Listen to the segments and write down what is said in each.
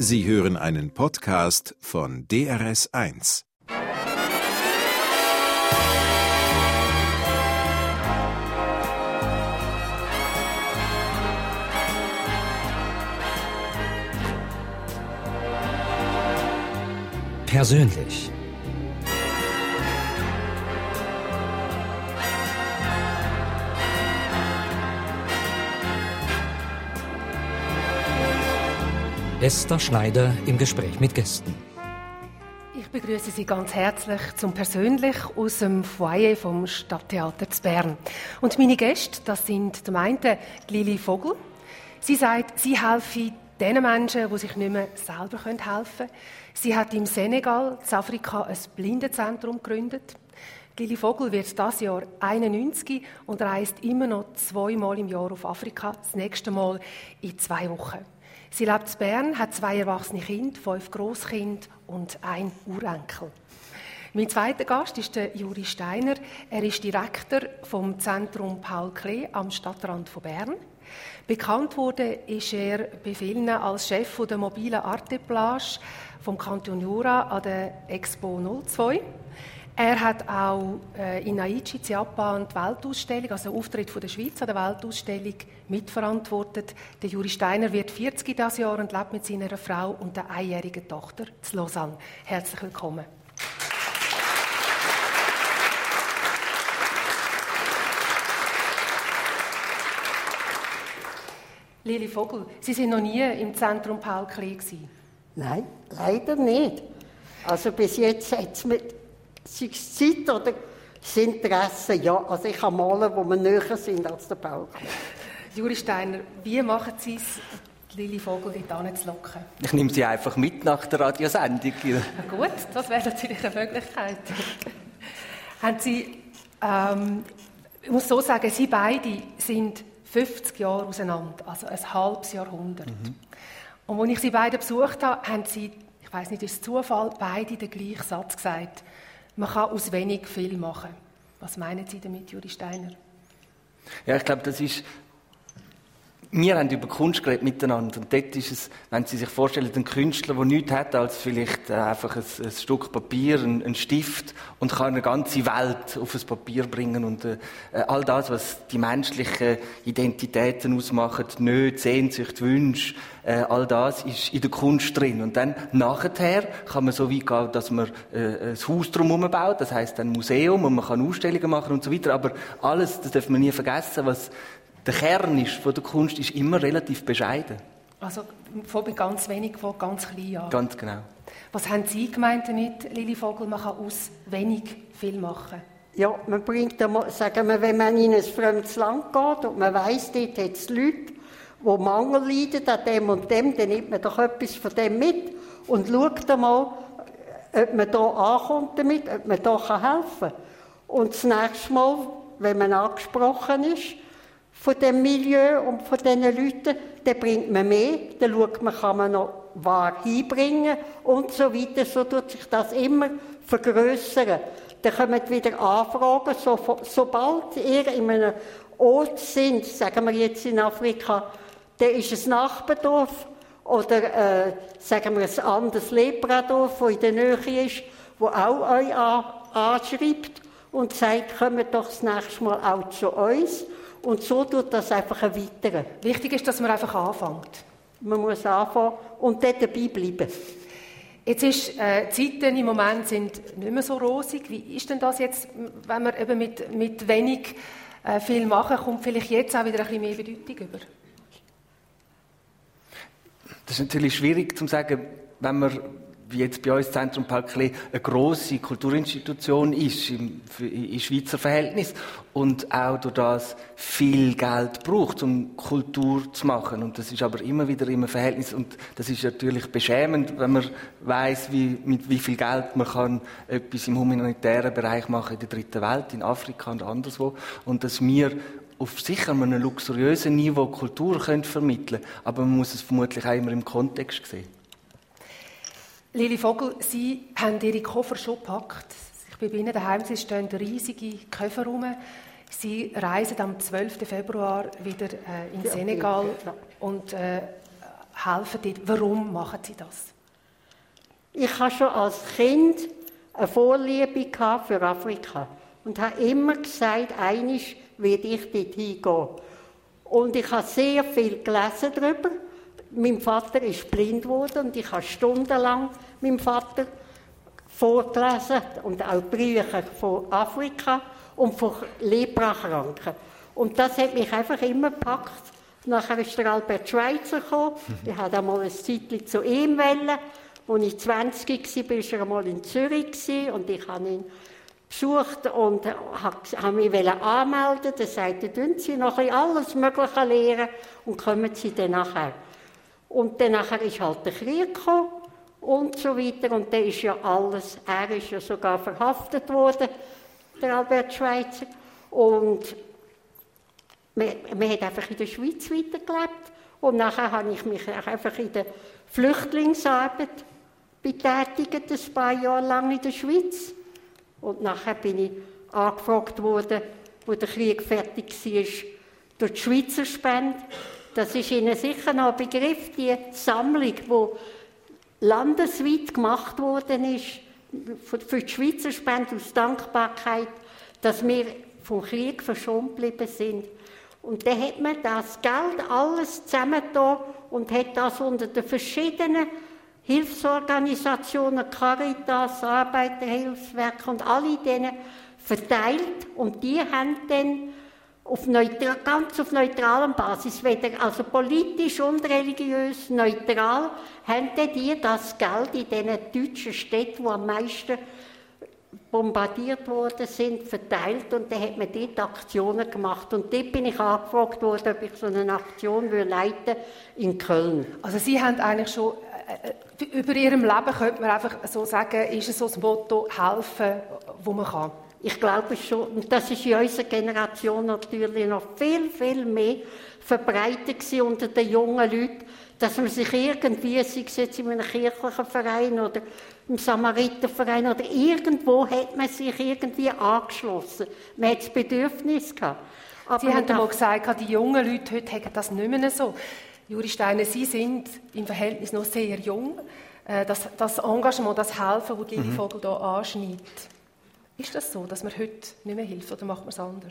Sie hören einen Podcast von DRS1. Persönlich. Esther Schneider im Gespräch mit Gästen. Ich begrüße Sie ganz herzlich zum Persönlich aus dem Foyer vom Stadttheater zu Bern. Und meine Gäste, das sind zum einen Lili Vogel. Sie sagt, sie helfe den Menschen, die sich nicht mehr selber helfen können. Sie hat im Senegal, in Afrika, ein Blindenzentrum gegründet. Lili Vogel wird dieses Jahr 91 und reist immer noch 2-mal im Jahr auf Afrika, das nächste Mal in 2 Wochen. Sie lebt in Bern, hat 2 erwachsene Kinder, 5 Grosskinder und 1 Urenkel. Mein zweiter Gast ist der Juri Steiner. Er ist Direktor vom Zentrum Paul Klee am Stadtrand von Bern. Bekannt wurde ist er bei vielen als Chef der mobilen Arteplage vom Kanton Jura an der Expo 02. Er hat auch in Aichi, Japan, die Weltausstellung, also den Auftritt der Schweiz an der Weltausstellung mitverantwortet. Der Juri Steiner wird 40 dieses Jahr und lebt mit seiner Frau und der 1-jährigen Tochter in Lausanne. Herzlich willkommen. Lili Vogel, Sie sind noch nie im Zentrum Paul Klee gewesen? Nein, leider nicht. Also bis jetzt hat es mit Zeit oder das Interesse, ja. Also ich kann malen, wo wir näher sind als der Paul Klee. Juri Steiner, wie machen Sie es, Lili Vogel dort hinzulocken? Ich nehme sie einfach mit nach der Radiosendung. Na gut, das wäre natürlich eine Möglichkeit. Haben Sie, ich muss so sagen, Sie beide sind 50 Jahre auseinander, also ein halbes Jahrhundert. Und als ich Sie beide besucht habe, haben Sie, ich weiss nicht, ist es Zufall, beide den gleichen Satz gesagt. Man kann aus wenig viel machen. Was meinen Sie damit, Juri Steiner? Ja, ich glaube, das ist... Wir haben über Kunst geredet miteinander. Und dort ist es, wenn Sie sich vorstellen, ein Künstler, der nichts hat als vielleicht einfach ein Stück Papier, ein Stift und kann eine ganze Welt auf ein Papier bringen. Und all das, was die menschlichen Identitäten ausmachen, Nöte, Sehnsucht, Wünsche, all das ist in der Kunst drin. Und dann nachher kann man so weit gehen, dass man ein Haus drumherum baut, das heisst ein Museum, und man kann Ausstellungen machen und so weiter. Aber alles, das darf man nie vergessen, was der Kern ist von der Kunst ist immer relativ bescheiden. Also von ganz wenig, von ganz klein an. Ganz genau. Was haben Sie gemeint damit, Lili Vogel, man kann aus wenig viel machen? Ja, man bringt einmal, sagen wir, wenn man in ein fremdes Land geht und man weiss, dort hat es Leute, die Mangel leiden an dem und dem, dann nimmt man doch etwas von dem mit und schaut einmal, ob man hier ankommt damit, ob man hier helfen kann. Und das nächste Mal, wenn man angesprochen ist, von dem Milieu und von diesen Leuten, dann bringt man mehr, dann schaut man, kann man noch Ware hinbringen und so weiter. So tut sich das immer vergrössern. Dann kommen wieder Anfragen, sobald ihr in einem Ort sind, sagen wir jetzt in Afrika, dann ist es Nachbardorf oder sagen wir ein anderes Lepradorf, das in der Nähe ist, das auch euch anschreibt und sagt, kommt doch das nächste Mal auch zu uns. Und so tut das einfach erweitern. Wichtig ist, dass man einfach anfängt. Man muss anfangen und dort dabei bleiben. Jetzt ist, die Zeiten im Moment sind nicht mehr so rosig. Wie ist denn das jetzt, wenn man eben mit wenig viel machen, kommt vielleicht jetzt auch wieder ein bisschen mehr Bedeutung über? Das ist natürlich schwierig zu sagen, wenn man, wie jetzt bei uns Zentrum Paul Klee, eine grosse Kulturinstitution ist in Schweizer Verhältnis und auch durch das viel Geld braucht, um Kultur zu machen. Und das ist aber immer wieder im Verhältnis und das ist natürlich beschämend, wenn man weiss, mit wie viel Geld man kann etwas im humanitären Bereich machen in der dritten Welt, in Afrika und anderswo. Und dass wir auf sicher einem luxuriösen Niveau Kultur vermitteln können, aber man muss es vermutlich auch immer im Kontext sehen. Lili Vogel, Sie haben Ihre Koffer schon gepackt. Ich bin bei Ihnen daheim, Sie stehen riesige Koffer rum. Sie reisen am 12. Februar wieder in Senegal und helfen dort. Warum machen Sie das? Ich hatte schon als Kind eine Vorliebe für Afrika und habe immer gesagt, einmal werde ich dort hingehen. Und ich habe sehr viel gelesen darüber. Mein Vater ist blind geworden und ich habe stundenlang meinem Vater vorgelesen und auch Bücher von Afrika und von Leprakranken. Und das hat mich einfach immer gepackt. Nachher ist der Albert Schweitzer gekommen. Ich hatte einmal ein Zeitchen zu ihm wollen. Als ich 20 war, war er einmal in Zürich und ich habe ihn besucht und wollte mich anmelden. Dann sagte er, tun Sie noch ein bisschen alles Mögliche lernen und kommen Sie dann nachher. Und dann nachher ist halt der Krieg gekommen und so weiter. Und dann ist ja alles, er ist ja sogar verhaftet worden, der Albert Schweitzer. Und man hat einfach in der Schweiz weitergelebt. Und nachher habe ich mich einfach in der Flüchtlingsarbeit betätigt, ein paar Jahre lang in der Schweiz. Und nachher bin ich angefragt worden, wo der Krieg fertig war, durch die Schweizer Spende. Das ist Ihnen sicher noch ein Begriff, die Sammlung, die landesweit gemacht worden ist, für die Schweizer Spende aus Dankbarkeit, dass wir vom Krieg verschont geblieben sind. Und dann hat man das Geld alles zusammengetan und hat das unter den verschiedenen Hilfsorganisationen, Caritas, Arbeiterhilfswerk und alle denen verteilt. Und die haben dann ganz auf neutraler Basis, also politisch und religiös neutral, haben die das Geld in diesen deutschen Städten, die am meisten bombardiert worden sind, verteilt. Und dann hat man dort Aktionen gemacht. Und dort bin ich angefragt worden, ob ich so eine Aktion leiten in Köln. Also Sie haben eigentlich schon, über Ihrem Leben könnte man einfach so sagen, ist es so das Motto, helfen, wo man kann. Ich glaube schon, und das ist in unserer Generation natürlich noch viel, viel mehr verbreitet unter den jungen Leuten, dass man sich irgendwie, sei es jetzt in einem kirchlichen Verein oder im Samariterverein oder irgendwo, hat man sich irgendwie angeschlossen. Man hat das Bedürfnis gehabt. Aber Sie haben mal gesagt, die jungen Leute heute haben das nicht mehr so. Juri Steiner, Sie sind im Verhältnis noch sehr jung. Das Engagement, das Helfen, das Lili Vogel hier anschneidet, ist das so, dass man heute nicht mehr hilft oder macht man es anders?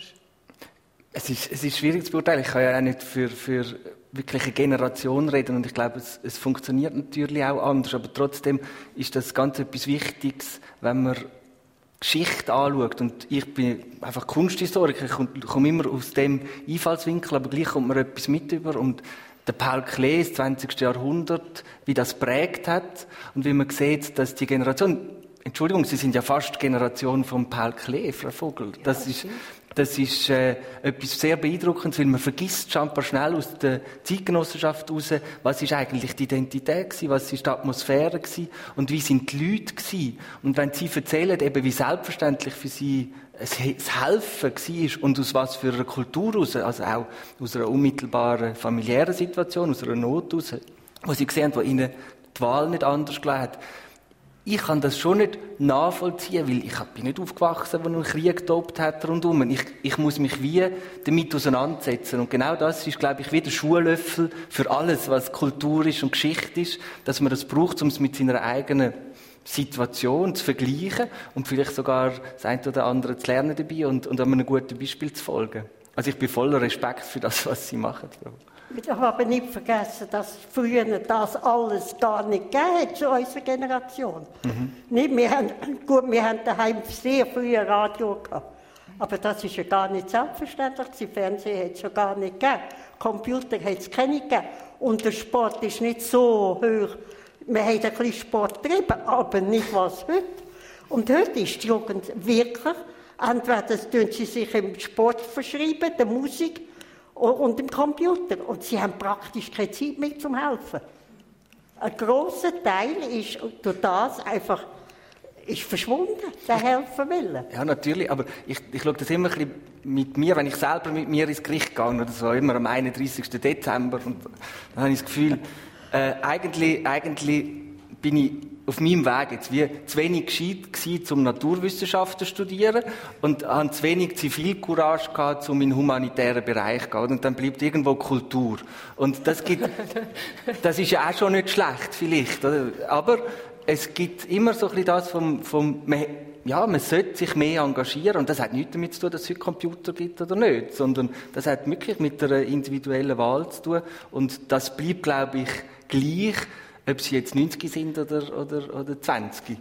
Es ist schwierig zu beurteilen. Ich kann ja auch nicht für wirklich eine Generation reden und ich glaube, es funktioniert natürlich auch anders. Aber trotzdem ist das ganz etwas Wichtiges, wenn man Geschichte anschaut. Und ich bin einfach Kunsthistoriker, ich komme immer aus dem Einfallswinkel, aber gleich kommt man etwas mit über. Und der Paul Klee, das 20. Jahrhundert, wie das prägt hat und wie man sieht, dass die Generation, Entschuldigung, Sie sind ja fast Generation von Paul Klee, Frau Vogel. Das ist etwas sehr Beeindruckendes, weil man vergisst scheinbar schnell aus der Zeitgenossenschaft raus, was ist eigentlich die Identität gewesen, was ist die Atmosphäre gewesen und wie sind die Leute gewesen. Und wenn Sie erzählen, eben wie selbstverständlich für Sie das Helfen war und aus was für einer Kultur raus, also auch aus einer unmittelbaren familiären Situation, aus einer Not raus, wo Sie gesehen haben, wo Ihnen die Wahl nicht anders gelegen hat. Ich kann das schon nicht nachvollziehen, weil ich bin nicht aufgewachsen, wo ein Krieg getobt hat rundum. Ich muss mich wie damit auseinandersetzen. Und genau das ist, glaube ich, wie der Schuhlöffel für alles, was Kultur ist und Geschichte ist, dass man das braucht, um es mit seiner eigenen Situation zu vergleichen und vielleicht sogar das eine oder andere zu lernen dabei und einem guten Beispiel zu folgen. Also ich bin voller Respekt für das, was Sie machen, Frau. Ich habe aber nicht vergessen, dass früher das alles gar nicht gegeben hat zu unserer Generation. Nicht, wir haben daheim sehr früh ein Radio gehabt. Aber das ist ja gar nicht selbstverständlich. Das Fernsehen hat es ja gar nicht gegeben. Computer hat es keine gegeben. Und der Sport ist nicht so hoch. Wir haben ein bisschen Sport getrieben, aber nicht was heute. Und heute ist die Jugend wirklich, entweder tun sie sich im Sport verschreiben, der Musik, und im Computer. Und sie haben praktisch keine Zeit mehr zum Helfen. Ein grosser Teil ist durch das einfach verschwunden, der helfen will. Ja, natürlich, aber ich schaue das immer ein bisschen mit mir, wenn ich selber mit mir ins Gericht gehe, oder so, immer am 31. Dezember, und dann habe ich das Gefühl, eigentlich bin ich auf meinem Weg jetzt wie zu wenig gescheit gewesen, um Naturwissenschaften zu studieren und habe zu wenig Zivilcourage gehabt, um in den humanitären Bereich zu gehen. Und dann bleibt irgendwo Kultur. Und das ist ja auch schon nicht schlecht, vielleicht, oder? Aber es gibt immer so ein bisschen das man sollte sich mehr engagieren. Und das hat nichts damit zu tun, dass es heute Computer gibt oder nicht, sondern das hat wirklich mit einer individuellen Wahl zu tun. Und das bleibt, glaube ich, gleich, ob sie jetzt 90 sind oder 20.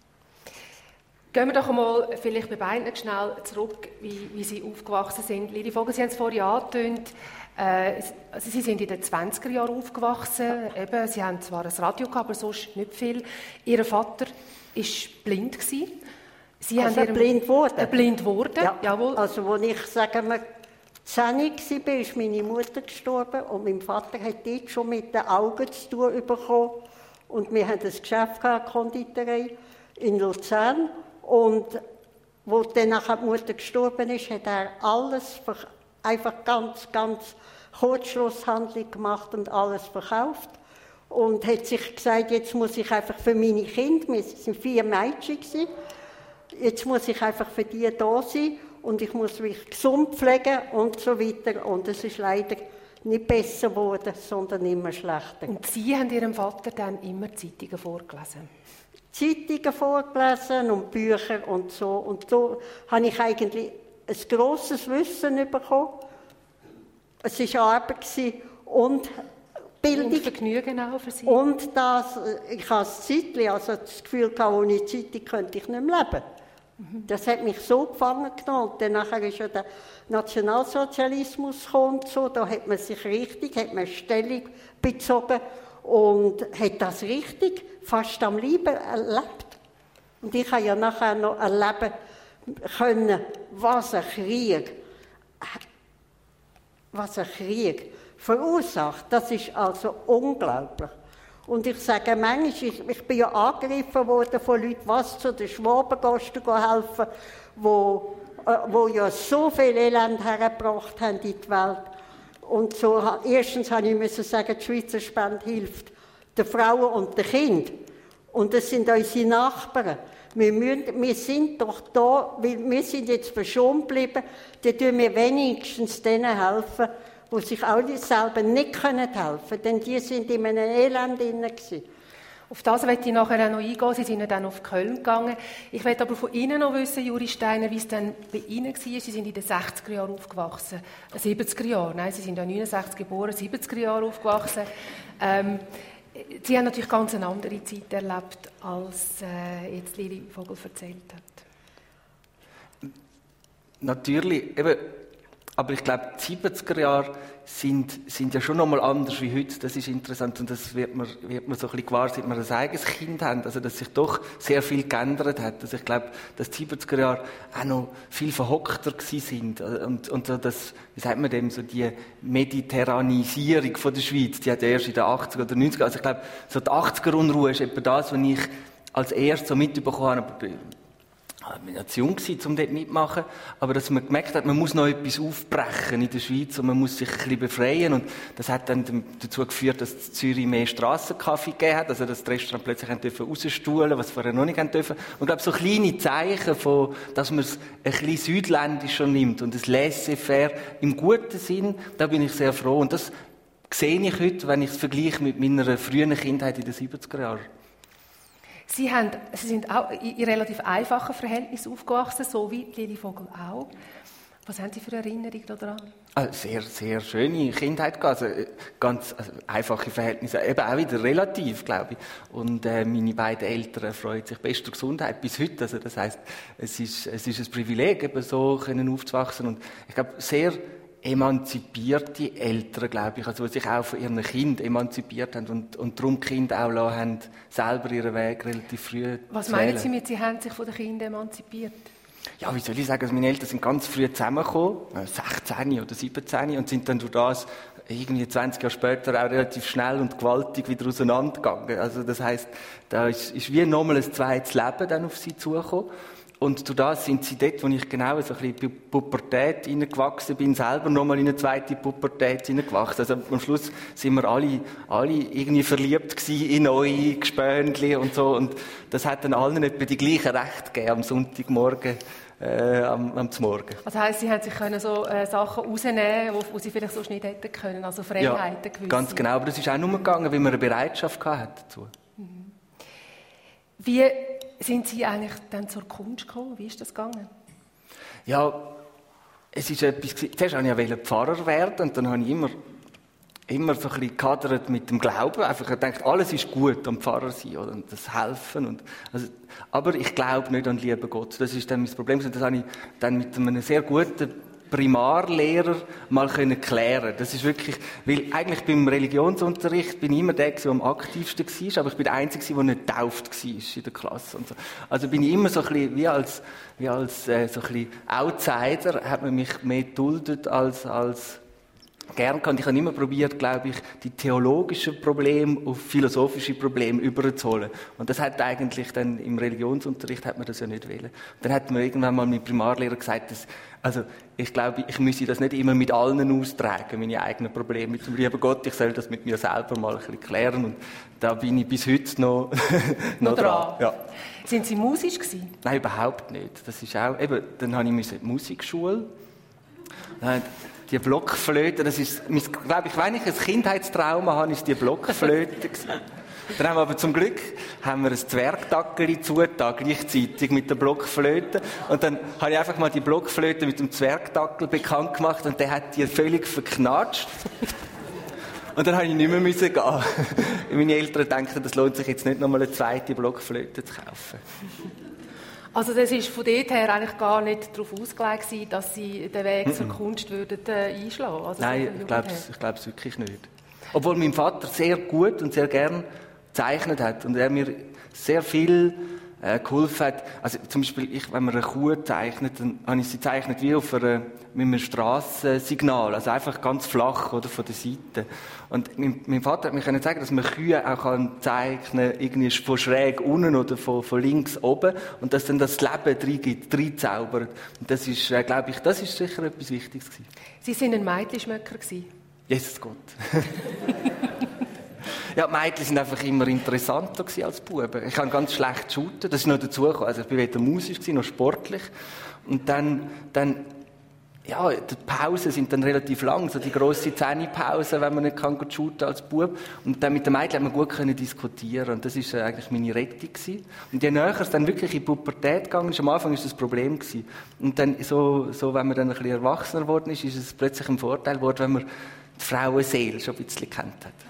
Gehen wir doch einmal vielleicht bei beiden schnell zurück, wie Sie aufgewachsen sind. Lili Vogel, Sie haben es vorhin angetönt, Sie sind in den 20er Jahren aufgewachsen. Eben, Sie haben zwar ein Radio gehabt, aber sonst nicht viel. Ihr Vater war blind. Sie haben blind geworden? Blind geworden, ja. Jawohl. Also, als ich, sagen wir, 10 war, ist meine Mutter gestorben und mein Vater hat dort schon mit den Augen zu tun bekommen. Und wir hatten ein Geschäft gehabt, eine Konditorei in Luzern. Und wo dann nachher die Mutter gestorben ist, hat er alles einfach ganz Kurzschlusshandlung gemacht und alles verkauft. Und hat sich gesagt, jetzt muss ich einfach für meine Kinder, wir waren 4 Mädchen, jetzt muss ich einfach für die da sein und ich muss mich gesund pflegen und so weiter. Und es ist leider nicht besser geworden, sondern immer schlechter. Und Sie haben Ihrem Vater dann immer Zeitungen vorgelesen? Zeitungen vorgelesen und Bücher und so. Und so habe ich eigentlich ein grosses Wissen bekommen. Es war Arbeit und Bildung. Und Vergnügen auch für Sie? Und das, ich habe das Zeitchen, also das Gefühl gehabt, ohne Zeitung könnte ich nicht mehr leben. Das hat mich so gefangen genommen. Und dann nachher ist ja der Nationalsozialismus gekommen und so. Da hat man sich Stellung bezogen und hat das richtig fast am Leben erlebt. Und ich habe ja nachher noch erleben können, was ein Krieg verursacht. Das ist also unglaublich. Und ich sage manchmal, ich bin ja angegriffen worden von Leuten, was zu den Schwabengasten helfen, wo ja so viel Elend hergebracht haben in die Welt. Und so, erstens musste ich sagen, die Schweizer Spende hilft den Frauen und den Kindern. Und das sind unsere Nachbarn. Wir sind doch da, weil wir sind jetzt verschont geblieben, dann tun wir wenigstens denen helfen, die sich auch selber nicht helfen können, denn die sind in einem Elend drin. Auf das möchte ich nachher auch noch eingehen. Sie sind ja dann auf Köln gegangen. Ich möchte aber von Ihnen noch wissen, Juri Steiner, wie es dann bei Ihnen war. Sie sind in den 60er Jahren aufgewachsen. 70er Jahre, nein, Sie sind ja 69 geboren, 70er Jahre aufgewachsen. Sie haben natürlich ganz eine andere Zeit erlebt, als jetzt Lili Vogel erzählt hat. Natürlich, eben, aber ich glaube, die 70er Jahre sind ja schon noch mal anders wie heute. Das ist interessant und das wird man so ein bisschen gewahr, seit wir ein eigenes Kind haben. Also, dass sich doch sehr viel geändert hat. Also, ich glaube, dass die 70er Jahre auch noch viel verhockter gewesen sind. Und so das, wie sagt man dem, so die Mediterranisierung von der Schweiz, die hat ja erst in den 80er oder 90er. Also, ich glaube, so die 80er-Unruhe ist etwa das, was ich als erstes so mitbekommen habe. Ich war zu jung, um dort mitzumachen, aber dass man gemerkt hat, man muss noch etwas aufbrechen in der Schweiz und man muss sich ein bisschen befreien und das hat dann dazu geführt, dass in Zürich mehr Strassenkaffee gegeben hat, also dass die Restaurants plötzlich rausstuhlen, was vorher noch nicht dürfen. Und ich glaube, so kleine Zeichen von, dass man es ein bisschen südländischer nimmt und ein Laissez-faire im guten Sinn, da bin ich sehr froh und das sehe ich heute, wenn ich es vergleiche mit meiner frühen Kindheit in den 70er Jahren. Sie sind auch in relativ einfachen Verhältnissen aufgewachsen, so wie Lili Vogel auch. Was haben Sie für Erinnerungen daran? Sehr, sehr schöne Kindheit. Also ganz einfache Verhältnisse. Eben auch wieder relativ, glaube ich. Und meine beiden Eltern freuen sich bester Gesundheit bis heute. Also das heisst, es ist ein Privileg, eben so aufzuwachsen. Und ich glaube, sehr emanzipierte Eltern, glaube ich, also die sich auch von ihren Kindern emanzipiert haben und darum die Kinder auch lassen haben, selber ihren Weg relativ früh zu wählen. Was meinen Sie mit, Sie haben sich von den Kindern emanzipiert? Ja, wie soll ich sagen, also meine Eltern sind ganz früh zusammengekommen, 16 oder 17, und sind dann durch das irgendwie 20 Jahre später auch relativ schnell und gewaltig wieder auseinandergegangen. Also das heisst, da ist wie nochmal ein zweites Leben dann auf sie zugekommen. Und durch das sind sie dort, wo ich genau so ein bisschen in die Pubertät hineingewachsen bin, selber nochmal in eine zweite Pubertät hineingewachsen. Also am Schluss sind wir alle irgendwie verliebt gewesen in neue Gespönli und so. Und das hat dann allen etwa die gleichen Rechte gegeben am Sonntagmorgen, am Morgen. Also heisst, Sie haben sich können so Sachen rausnehmen, wo Sie vielleicht sonst nicht hätten können, also Freiheiten gewisse. Ja, ganz genau. Aber das ist auch nur gegangen, weil man eine Bereitschaft hatte dazu. Wie sind Sie eigentlich dann zur Kunst gekommen? Wie ist das gegangen? Ja, es ist etwas gewesen. Zuerst wollte ich Pfarrer werden und dann habe ich immer so ein bisschen gehadert mit dem Glauben. Einfach gedacht, alles ist gut am Pfarrer sein oder und das Helfen. Und, also, aber ich glaube nicht an den lieben Gott. Das ist dann mein Problem. Und das habe ich dann mit einem sehr guten Primarlehrer mal klären. Das ist wirklich, weil eigentlich beim Religionsunterricht bin ich immer der, der am aktivsten war, aber ich bin der Einzige, der nicht getauft war in der Klasse. Und so. Also bin ich immer so ein bisschen, wie als so ein bisschen Outsider, hat man mich mehr geduldet als gern kann. Ich habe immer probiert, glaube ich, die theologischen Probleme auf philosophische Probleme überzuholen. Und das hat eigentlich dann im Religionsunterricht hat man das ja nicht wollen. Und dann hat mir irgendwann mal mein Primarlehrer gesagt, also ich glaube, ich müsse das nicht immer mit allen austragen, meine eigenen Probleme mit dem lieben Gott. Ich soll das mit mir selber mal ein bisschen klären. Und da bin ich bis heute noch dran. Ja. Sind Sie musisch gewesen? Nein, überhaupt nicht. Das ist auch, eben, dann habe ich die Musikschule. Die Blockflöte, das ist, glaube ich, wenn ich ein Kindheitstrauma habe, ist die Blockflöte gewesen. Dann haben wir aber zum Glück ein Zwergtackeli zugetan, gleichzeitig mit der Blockflöte. Und dann habe ich einfach mal die Blockflöte mit dem Zwergtackel bekannt gemacht und der hat die völlig verknatscht. Und dann musste ich nicht mehr gehen. Meine Eltern denken, das lohnt sich jetzt nicht, nochmal eine zweite Blockflöte zu kaufen. Also das war von dort her eigentlich gar nicht darauf ausgelegt, dass Sie den Weg zur Kunst würden einschlagen? Also nein, ich glaube es wirklich nicht. Obwohl mein Vater sehr gut und sehr gern gezeichnet hat und er mir sehr viel geholfen hat. Also zum Beispiel, wenn man eine Kuh zeichnet, dann habe ich sie gezeichnet wie mit einem Strassensignal, also einfach ganz flach oder von der Seite. Und mein Vater hat mir können sagen, dass man Kühe auch zeichnen kann, irgendwie von schräg unten oder von links oben und dass dann das Leben reinzaubert. Und das ist, glaube ich, das ist sicher etwas Wichtiges gewesen. Sie waren ein Mädchenschmöcker gewesen? Jesus Gott. Ja, die Mädchen waren einfach immer interessanter als Buben. Ich kann ganz schlecht shooten, das ist noch dazugekommen. Also ich war weder musisch, noch sportlich. Und dann ja, die Pausen sind dann relativ lang, so die grosse Zähnepause, wenn man nicht shooten als Bub. Und dann mit den Mädchen haben wir gut diskutieren und das war eigentlich meine Rettung gewesen. Und je näher es dann wirklich in die Pubertät gegangen ist, am Anfang war das Problem gewesen. Und dann, so wenn man dann ein bisschen erwachsener geworden ist es plötzlich ein Vorteil geworden, wenn man die Frauenseele schon ein bisschen kennt hat.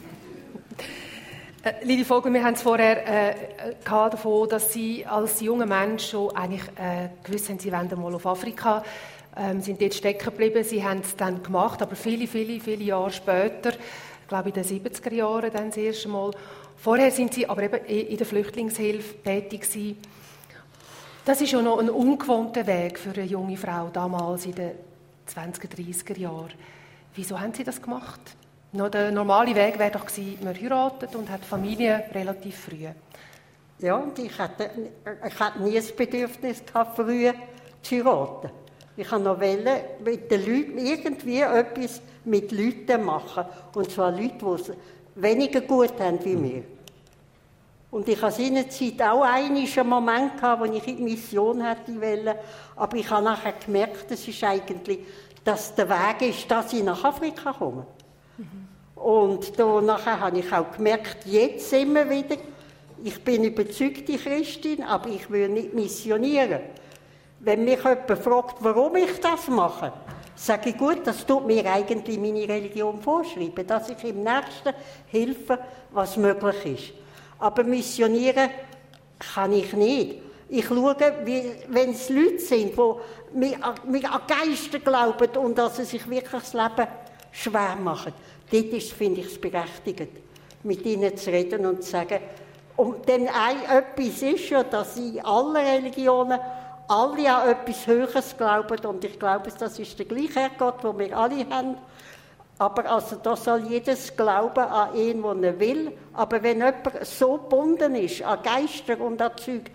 Lili Vogel, wir haben es vorher davon, dass Sie als junger Mensch schon eigentlich gewusst haben, Sie wollen mal auf Afrika, sind dort stecken geblieben. Sie haben es dann gemacht, aber viele Jahre später, ich glaube in den 70er Jahren dann das erste Mal. Vorher sind Sie aber eben in der Flüchtlingshilfe tätig gewesen. Das ist ja noch ein ungewohnter Weg für eine junge Frau damals in den 20er, 30er Jahren. Wieso haben Sie das gemacht? Der normale Weg wäre doch gewesen, man heiratet und hat Familie relativ früh. Ja, und ich hatte nie das Bedürfnis gehabt, früh zu heiraten. Ich wollte noch mit den Leuten irgendwie etwas mit Leuten machen. Und zwar Leute, die es weniger gut haben wie mir. Und ich hatte seinerzeit auch einen Moment gehabt, wo ich in die Mission hätte wollen. Aber ich habe nachher gemerkt, das ist eigentlich, dass der Weg ist, dass ich nach Afrika komme. Und nachher habe ich auch gemerkt, jetzt immer wieder, ich bin überzeugte Christin, aber ich will nicht missionieren. Wenn mich jemand fragt, warum ich das mache, sage ich, gut, das tut mir eigentlich meine Religion vorschreiben, dass ich im Nächsten helfe, was möglich ist. Aber missionieren kann ich nicht. Ich schaue, wenn es Leute sind, die an Geister glauben und dass sie sich wirklich das Leben schwer machen. Dort finde ich es berechtigt, mit ihnen zu reden und zu sagen, und dann etwas ist ja, dass in allen Religionen alle an etwas Höheres glauben und ich glaube, das ist der gleiche Herrgott, den wir alle haben. Aber also da soll jedes glauben an ihn, den er will. Aber wenn jemand so gebunden ist an Geister und an Zeug,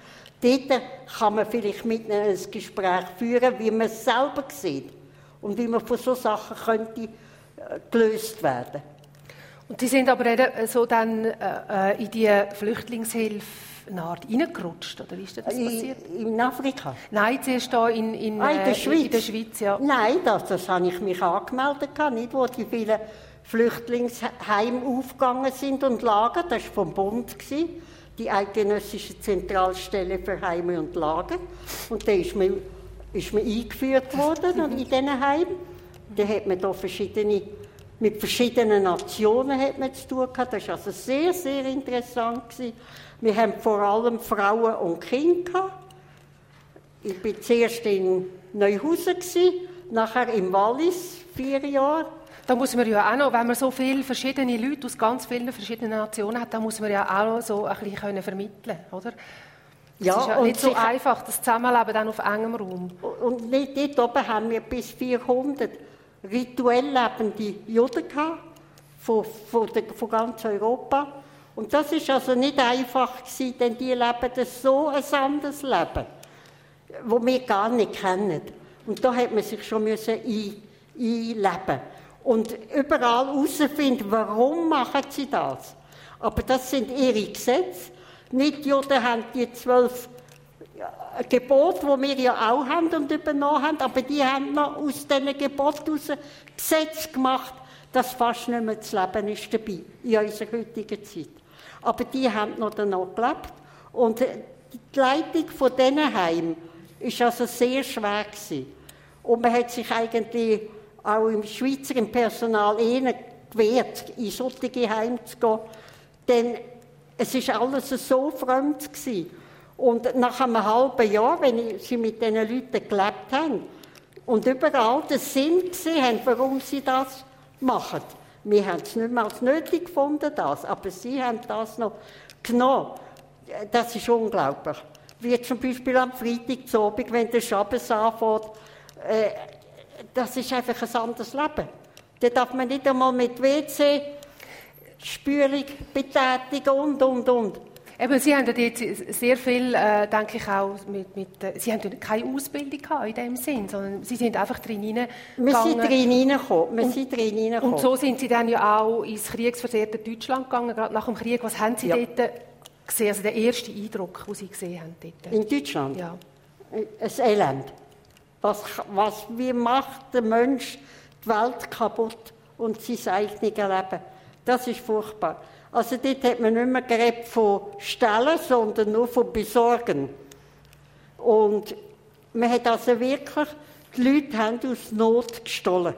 dort kann man vielleicht mit ihnen ein Gespräch führen, wie man es selber sieht und wie man von solchen Sachen könnte gelöst werden. Und Sie sind aber so dann in die Flüchtlingshilfe eine Art reingerutscht, oder wie ist das passiert? In Afrika? Nein, zuerst hier in der Schweiz. Ja. Nein, das habe ich mich angemeldet, nicht wo die vielen Flüchtlingsheime aufgegangen sind und Lager. Das war vom Bund, die Eidgenössische Zentralstelle für Heime und Lager. Und da ist man eingeführt worden in diesen Heimen. Da hat man da mit verschiedenen Nationen hat man zu tun gehabt. Das war also sehr, sehr interessant gewesen. Wir haben vor allem Frauen und Kinder gehabt. Ich war zuerst in Neuhausen, nachher im Wallis, 4 Jahre. Da muss man ja auch noch, wenn man so viele verschiedene Leute aus ganz vielen verschiedenen Nationen hat, da muss man ja auch noch so ein bisschen vermitteln, oder? Ja, es ist ja nicht so einfach, das Zusammenleben dann auf engem Raum. Und dort oben haben wir bis 400 rituell lebende Juden gehabt, von ganz Europa. Und das war also nicht einfach gewesen, denn die leben so ein anderes Leben, das wir gar nicht kennen. Und da hat man sich schon einleben und überall herausfinden, warum machen sie das. Aber das sind ihre Gesetze. Nicht die Juden haben die 12 Gebote, die wir ja auch haben und übernommen haben, aber die haben noch aus diesen Geboten heraus Gesetze gemacht, dass fast nicht mehr das Leben ist dabei in unserer heutigen Zeit. Aber die haben noch danach gelebt. Und die Leitung von diesen Heimen war also sehr schwer gewesen. Und man hat sich eigentlich auch im Schweizer Personal eher gewehrt, in solche Heime zu gehen. Denn es war alles so fremd gewesen. Und nach einem halben Jahr, wenn sie mit diesen Leuten gelebt haben und überall den Sinn gesehen haben, warum sie das machen. Wir haben es nicht mehr als nötig gefunden, aber sie haben das noch genommen. Das ist unglaublich. Wie zum Beispiel am Freitagabend, wenn der Schabbat anfängt, das ist einfach ein anderes Leben. Da darf man nicht einmal mit WC-Spülung betätigen und. Eben, Sie haben ja dort sehr viel, denke ich auch, Sie haben keine Ausbildung gehabt in dem Sinn, sondern Sie sind einfach drin hineingegangen. Wir sind drin hineingekommen. Und so sind Sie dann ja auch ins kriegsversehrte Deutschland gegangen, gerade nach dem Krieg. Was haben Sie dort gesehen, also der erste Eindruck, den Sie gesehen haben dort? In Deutschland? Ja. Ein Elend. Wie macht der Mensch die Welt kaputt und sein eigenes Leben? Das ist furchtbar. Also dort hat man nicht mehr geredet von Stellen, sondern nur von Besorgen. Und man hat also wirklich, die Leute haben aus Not gestohlen.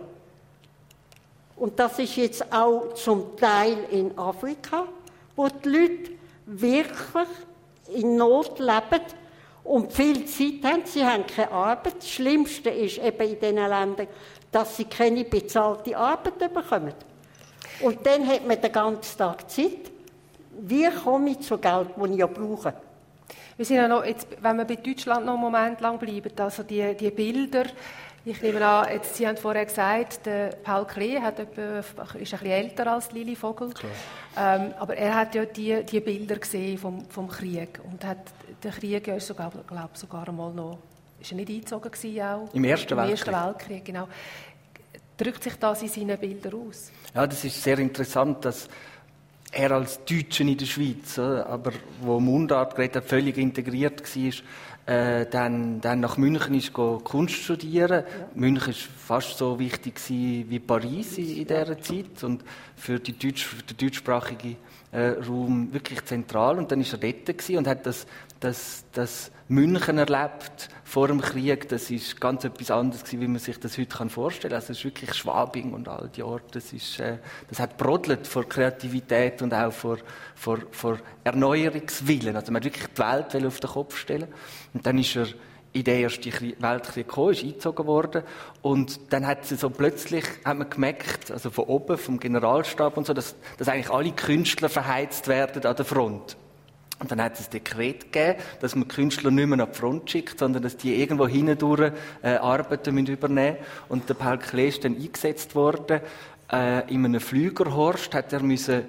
Und das ist jetzt auch zum Teil in Afrika, wo die Leute wirklich in Not leben und viel Zeit haben. Sie haben keine Arbeit. Das Schlimmste ist eben in diesen Ländern, dass sie keine bezahlte Arbeit bekommen. Und dann hat man den ganzen Tag Zeit. Wie komme ich zu Geld, das ich ja brauche? Wir sind ja noch, jetzt, wenn wir bei Deutschland noch einen Moment lang bleiben, also die Bilder, ich nehme an, jetzt, Sie haben vorher gesagt, der Paul Klee ist ein bisschen älter als Lili Vogel, aber er hat ja die Bilder gesehen vom Krieg und hat den Krieg ja sogar einmal noch, ist er nicht eingezogen gewesen auch? Im Ersten Weltkrieg. Im Ersten Weltkrieg, genau. Drückt sich das in seinen Bildern aus? Ja, das ist sehr interessant, dass er als Deutscher in der Schweiz, aber wo Mundart geredet hat, völlig integriert war, dann nach München ist Kunst studieren. Ja. München war fast so wichtig wie Paris in dieser Zeit und für den deutschsprachigen Raum wirklich zentral. Und dann war er dort und hat das München erlebt vor dem Krieg. Das ist ganz etwas anderes gewesen, wie man sich das heute vorstellen kann. Also es ist wirklich Schwabing und all die Orte. Das hat brodelt vor Kreativität und auch vor Erneuerungswillen. Also man hat wirklich die Welt auf den Kopf stellen. Und dann ist er in den Ersten Weltkrieg gekommen, ist eingezogen worden. Und dann hat man gemerkt, also von oben, vom Generalstab und so, dass eigentlich alle Künstler verheizt werden an der Front. Und dann hat es ein Dekret gegeben, dass man Künstler nicht mehr an die Front schickt, sondern dass die irgendwo hindurch Arbeiten übernehmen müssen. Und der Paul Klee ist dann eingesetzt worden. In einem Flügerhorst hat er müssen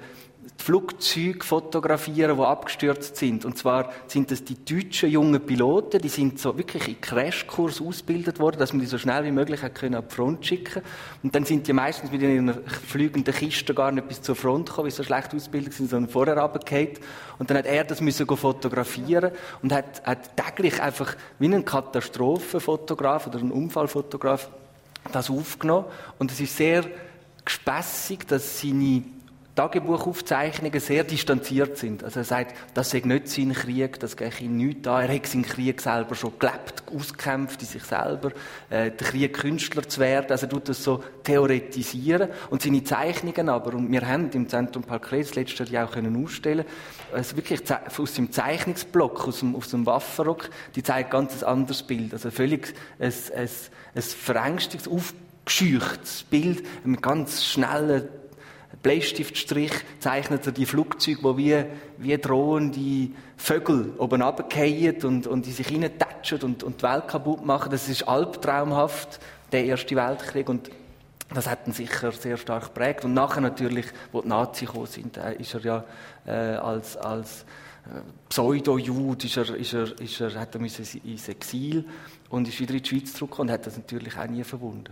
die Flugzeuge fotografieren, die abgestürzt sind. Und zwar sind das die deutschen jungen Piloten, die sind so wirklich in Crashkurs ausgebildet worden, dass man die so schnell wie möglich an die Front schicken. Und dann sind die meistens mit ihren fliegenden Kisten gar nicht bis zur Front gekommen, weil sie so schlecht ausgebildet sind, sondern vorher runtergefallen. Und dann hat er das müssen fotografieren und hat täglich einfach wie ein Katastrophenfotograf oder ein Unfallfotograf das aufgenommen. Und es ist sehr gespässig, dass seine Tagebuchaufzeichnungen sehr distanziert sind. Also er sagt, das sei nicht sein Krieg, das gehe ihm nichts an. Er hat seinen Krieg selber schon gelebt, ausgekämpft in sich selber, den Krieg Künstler zu werden. Also er tut das so theoretisieren. Und seine Zeichnungen aber, und wir haben im Zentrum Paul Klee das letzte Jahr auch ausstellen können, also wirklich aus dem Zeichnungsblock, aus dem Waffenrock, die zeigt ganz ein anderes Bild. Also völlig ein verängstigendes, aufgescheuchtes Bild, mit ganz schnellen Bleistiftstrich zeichnet er die Flugzeuge, die wie drohende Vögel oben runterfallen und die sich reintatschen und die Welt kaputt machen. Das ist albtraumhaft, der Erste Weltkrieg. Und das hat ihn sicher sehr stark geprägt. Und nachher natürlich, wo die Nazis gekommen sind, ist er ja als Pseudo-Jude hat er ins Exil und ist wieder in die Schweiz zurückgekommen und hat das natürlich auch nie verwunden.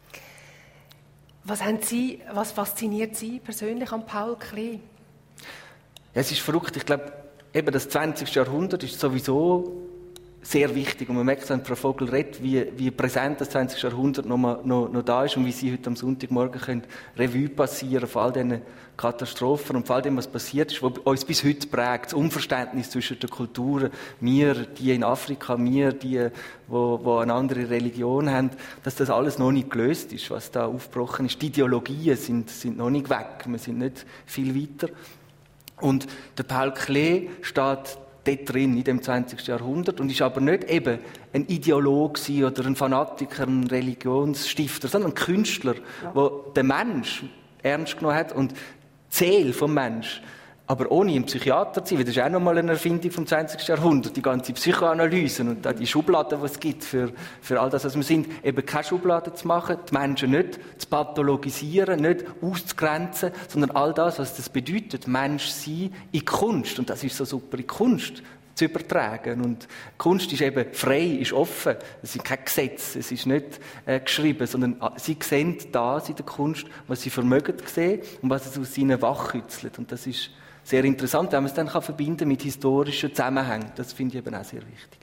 Was fasziniert Sie persönlich an Paul Klee? Ja, es ist verrückt. Ich glaube, eben das 20. Jahrhundert ist sowieso sehr wichtig. Und man merkt, wenn Frau Vogel redet, wie präsent das 20. Jahrhundert noch da ist und wie Sie heute am Sonntagmorgen können Revue passieren von all diesen Katastrophen und von all dem, was passiert ist, was uns bis heute prägt. Das Unverständnis zwischen den Kulturen, wir, die in Afrika, wir, die eine andere Religion haben, dass das alles noch nicht gelöst ist, was da aufgebrochen ist. Die Ideologien sind noch nicht weg, wir sind nicht viel weiter. Und der Paul Klee steht dort drin, in dem 20. Jahrhundert, und ist aber nicht eben ein Ideologe oder ein Fanatiker, ein Religionsstifter, sondern ein Künstler, der den Mensch ernst genommen hat und die Seele vom Mensch, aber ohne ein Psychiater zu sein, weil das ist auch nochmal eine Erfindung vom 20. Jahrhundert, die ganze Psychoanalyse und die Schubladen, die es gibt für all das, was wir sind, eben keine Schubladen zu machen, die Menschen nicht zu pathologisieren, nicht auszugrenzen, sondern all das, was das bedeutet, Mensch sein in Kunst, und das ist so super, in Kunst zu übertragen. Und Kunst ist eben frei, ist offen, es sind keine Gesetze, es ist nicht geschrieben, sondern sie sehen das in der Kunst, was sie vermögen zu sehen und was es aus ihnen wachkützelt. Und das ist sehr interessant, wenn man es dann verbinden mit historischen Zusammenhängen. Das finde ich eben auch sehr wichtig.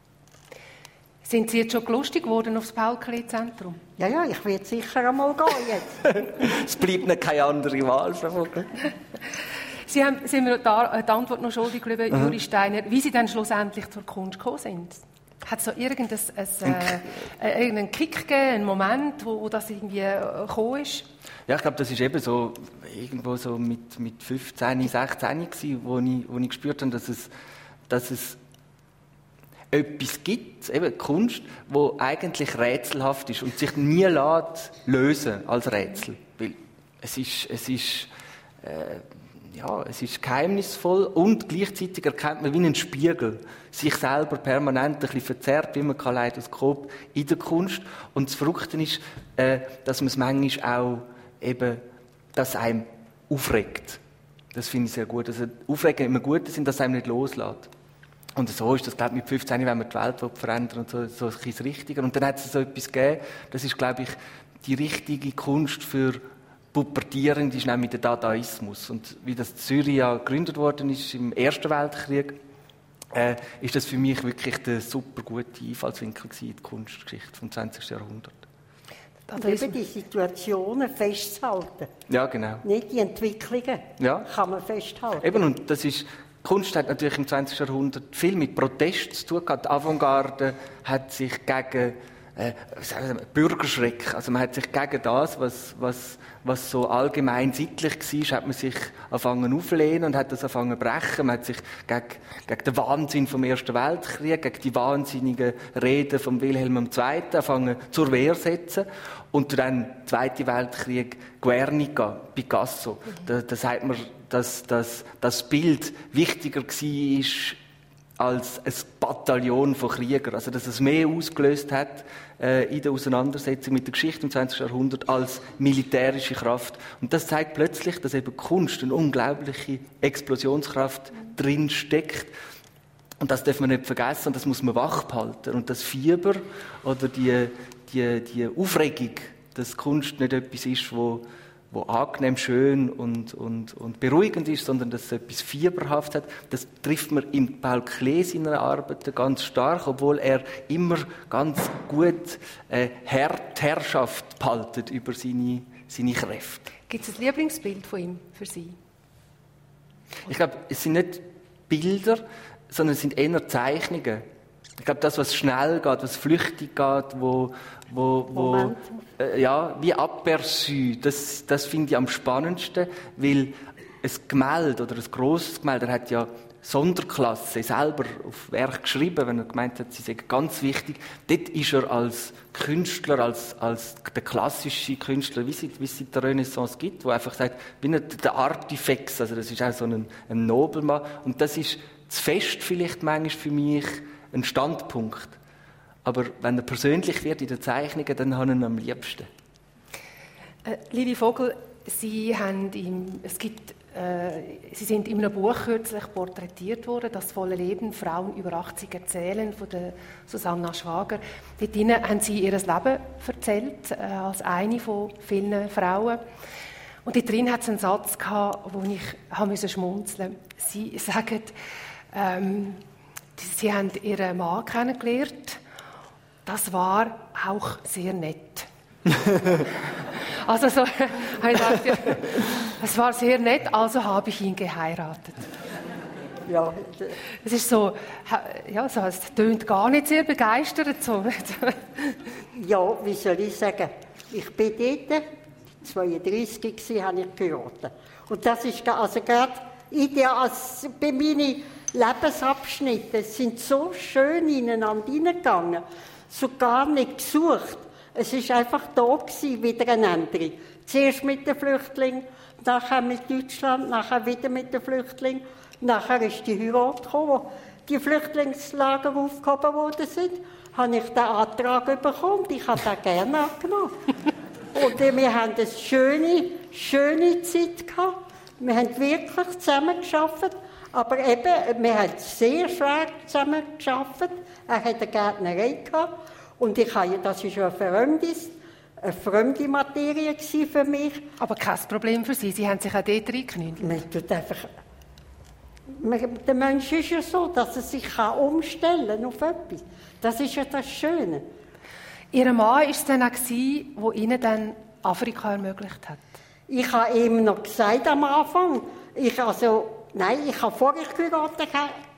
Sind Sie jetzt schon lustig geworden auf das Paul-Klee-Zentrum? Ja, ich werde sicher einmal gehen jetzt. Es bleibt nicht keine andere Wahl, Frau Vogel. Sie sind mir da die Antwort noch schuldig, lieber Juri Steiner, wie Sie dann schlussendlich zur Kunst gekommen sind. Hat es so irgendeinen Kick gegeben, einen Moment, wo das irgendwie gekommen ist? Ja, ich glaube, das ist eben so irgendwo so mit 15, 16 gewesen, wo ich gespürt habe, dass es etwas gibt, eben Kunst, wo eigentlich rätselhaft ist und sich nie lässt lösen als Rätsel, weil es ist geheimnisvoll und gleichzeitig erkennt man wie einen Spiegel sich selber permanent ein bisschen verzerrt, wie ein Kaleidoskop in der Kunst. Und das Verrückte ist, dass man es manchmal auch eben, dass einem aufregt. Das finde ich sehr gut. Also Aufregen immer gut sind, dass es einem nicht loslässt. Und so ist das, glaube ich, mit 15, wenn man die Welt verändern und so ein bisschen das Richtige. Und dann hat es so etwas gegeben, das ist, glaube ich, die richtige Kunst für Pubertierende, ist nämlich der Dadaismus. Und wie das in Zürich ja gegründet worden ist im Ersten Weltkrieg, ist das für mich wirklich der super gute Einfallswinkel in die Kunstgeschichte vom 20. Jahrhundert. Und eben die Situationen festzuhalten. Ja, genau. Nicht die Entwicklungen kann man festhalten. Eben, und das ist, Kunst hat natürlich im 20. Jahrhundert viel mit Protest zu tun gehabt. Die Avantgarde hat sich gegen Bürgerschreck, also man hat sich gegen das, was so allgemein sittlich war, hat man sich angefangen auflehnen und hat das angefangen brechen. Man hat sich gegen den Wahnsinn vom Ersten Weltkrieg, gegen die wahnsinnigen Reden von Wilhelm II. Angefangen zur Wehr setzen. Und dann Zweite Weltkrieg, Guernica, Picasso. Da sagt man, dass das Bild wichtiger war als ein Bataillon von Kriegern. Also, dass es mehr ausgelöst hat in der Auseinandersetzung mit der Geschichte im 20. Jahrhundert als militärische Kraft. Und das zeigt plötzlich, dass eben Kunst eine unglaubliche Explosionskraft drin steckt. Und das darf man nicht vergessen, und das muss man wach behalten. Und das Fieber oder die Aufregung, dass Kunst nicht etwas ist, wo angenehm, schön und beruhigend ist, sondern dass es etwas Fieberhaft hat. Das trifft man im Paul Klee seiner Arbeiten ganz stark, obwohl er immer ganz gut die Herrschaft behaltet über seine Kräfte. Gibt es ein Lieblingsbild von ihm für Sie? Ich glaube, es sind nicht Bilder, sondern es sind eher Zeichnungen. Ich glaube, das, was schnell geht, was flüchtig geht, wo wie Aperçu, das finde ich am spannendsten, weil ein Gemälde oder ein grosses Gemälde, er hat ja Sonderklasse selber auf Werk geschrieben, wenn er gemeint hat, sie sei ganz wichtig. Dort ist er als Künstler, als der klassische Künstler, wie es in der Renaissance gibt, wo einfach sagt, wie der Artifex, also das ist auch so ein Nobelmann. Und das ist zu fest vielleicht manchmal für mich ein Standpunkt. Aber wenn er persönlich wird in den Zeichnungen, dann habe ich ihn am liebsten. Lili Vogel, Sie sind in einem Buch kürzlich porträtiert worden, «Das volle Leben, Frauen über 80 erzählen», von der Susanna Schwager. Dort haben Sie ihr Leben erzählt, als eine von vielen Frauen. Und dort drin hat es einen Satz gehabt, wo ich schmunzeln musste. Sie sagen, Sie haben Ihren Mann kennengelernt. Das war auch sehr nett. Also so, ich dachte, es war sehr nett, also habe ich ihn geheiratet. Ja. Es ist so, es tönt gar nicht sehr begeistert. So. Ja, wie soll ich sagen? Ich bin dort, 32 habe ich geheiratet. Und das ist also gerade ideal, also bei meinen Lebensabschnitten sind so schön ineinander hineingegangen, so gar nicht gesucht. Es war einfach da gewesen, wieder eine Änderung. Zuerst mit den Flüchtlingen, nachher mit Deutschland, nachher wieder mit den Flüchtlingen. Nachher ist die Heirat gekommen, wo die Flüchtlingslager aufgehoben worden sind. Habe ich den Antrag bekommen und ich habe den gerne angenommen. Und wir haben eine schöne Zeit gehabt. Wir haben wirklich zusammengearbeitet. Aber eben, wir haben sehr schwer zusammengearbeitet. Er hatte eine Gärtnerei gehabt. Und das war eine fremde Materie für mich. Aber kein Problem für Sie, Sie haben sich auch dort reingeknüllt. Der Mensch ist ja so, dass er sich umstellen kann auf etwas. Das ist ja das Schöne. Ihr Mann war es dann auch, der Ihnen dann Afrika ermöglicht hat? Ich habe ihm noch gesagt am Anfang, ich habe vorher geheiratet,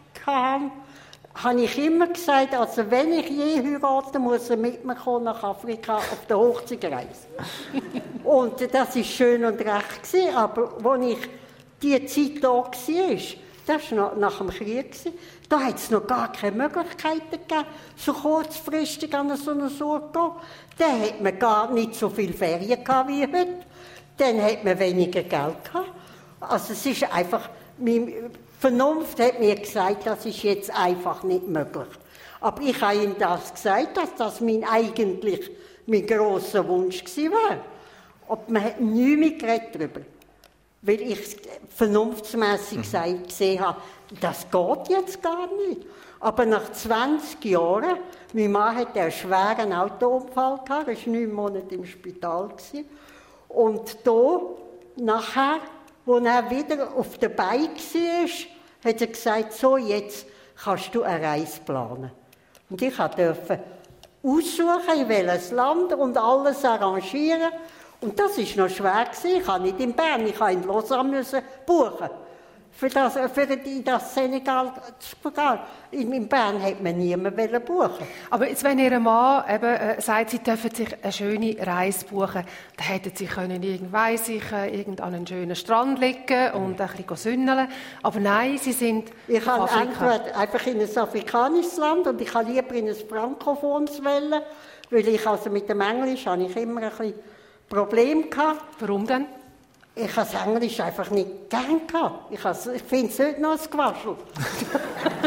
habe ich immer gesagt, also wenn ich je heirate, muss er mit mir kommen nach Afrika auf der Hochzeitsreise. Und das war schön und recht gewesen, aber als ich die Zeit da war, das war nach dem Krieg, da hat es noch gar keine Möglichkeiten gegeben, so kurzfristig an so einen Ort zu gehen. Dann hat man gar nicht so viele Ferien gehabt wie heute. Dann hat man weniger Geld gehabt. Also es ist einfach, meine Vernunft hat mir gesagt, das ist jetzt einfach nicht möglich. Aber ich habe ihm das gesagt, dass das mein grosser Wunsch gewesen wäre. Und man hat nichts mehr geredet darüber. Weil ich vernunftsmässig gesehen habe, das geht jetzt gar nicht. Aber nach 20 Jahren, mein Mann hatte einen schweren Autounfall gehabt, er war 9 Monate im Spital. Und da, nachher, als er wieder auf der Beine war, hat er gesagt, so, jetzt kannst du eine Reise planen. Und ich durfte aussuchen, in welches Land und alles arrangieren. Und das war noch schwer. Ich kann nicht in Bern, ich musste in Lausanne buchen. Für das Senegal zu gehen. In Bern wollte man niemanden buchen. Aber jetzt, wenn Ihr Mann eben sagt, Sie dürfen sich eine schöne Reise buchen, dann hätten Sie irgend an einen schönen Strand liegen und ein bisschen sündeln. Aber nein, Sie sind ich kann entweder einfach in ein afrikanisches Land und ich kann lieber in ein frankophones wählen, weil ich also mit dem Englisch habe ich immer ein bisschen Problem gehabt. Warum denn? Ich habe das Englisch einfach nicht gern gehabt. Ich finde es heute noch ein Gewaschel.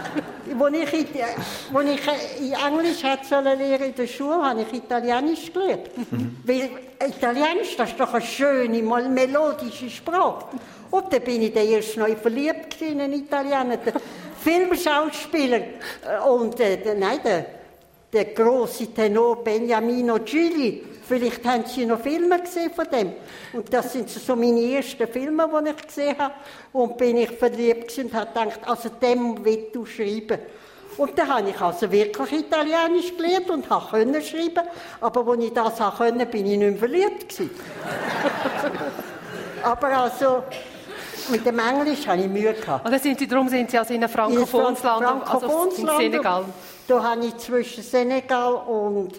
Als ich in Englisch lernen in der Schule, habe ich Italienisch gelernt. Weil Italienisch, das ist doch eine schöne, melodische Sprache. Und dann bin ich dann erst neu verliebt in einen Italiener, den Filmschauspieler. Und der grosse Tenor Beniamino Gigli. Vielleicht haben Sie noch Filme gesehen von dem. Und das sind so meine ersten Filme, die ich gesehen habe. Und bin ich verliebt und habe gedacht, also dem willst du schreiben. Und dann habe ich also wirklich Italienisch gelernt und konnte schreiben. Aber als ich das konnte, bin ich nicht mehr verliebt gewesen. Aber also, mit dem Englisch hatte ich Mühe gehabt. Und darum sind Sie also in einem Frankophones-Land, also in Senegal. Da habe ich zwischen Senegal und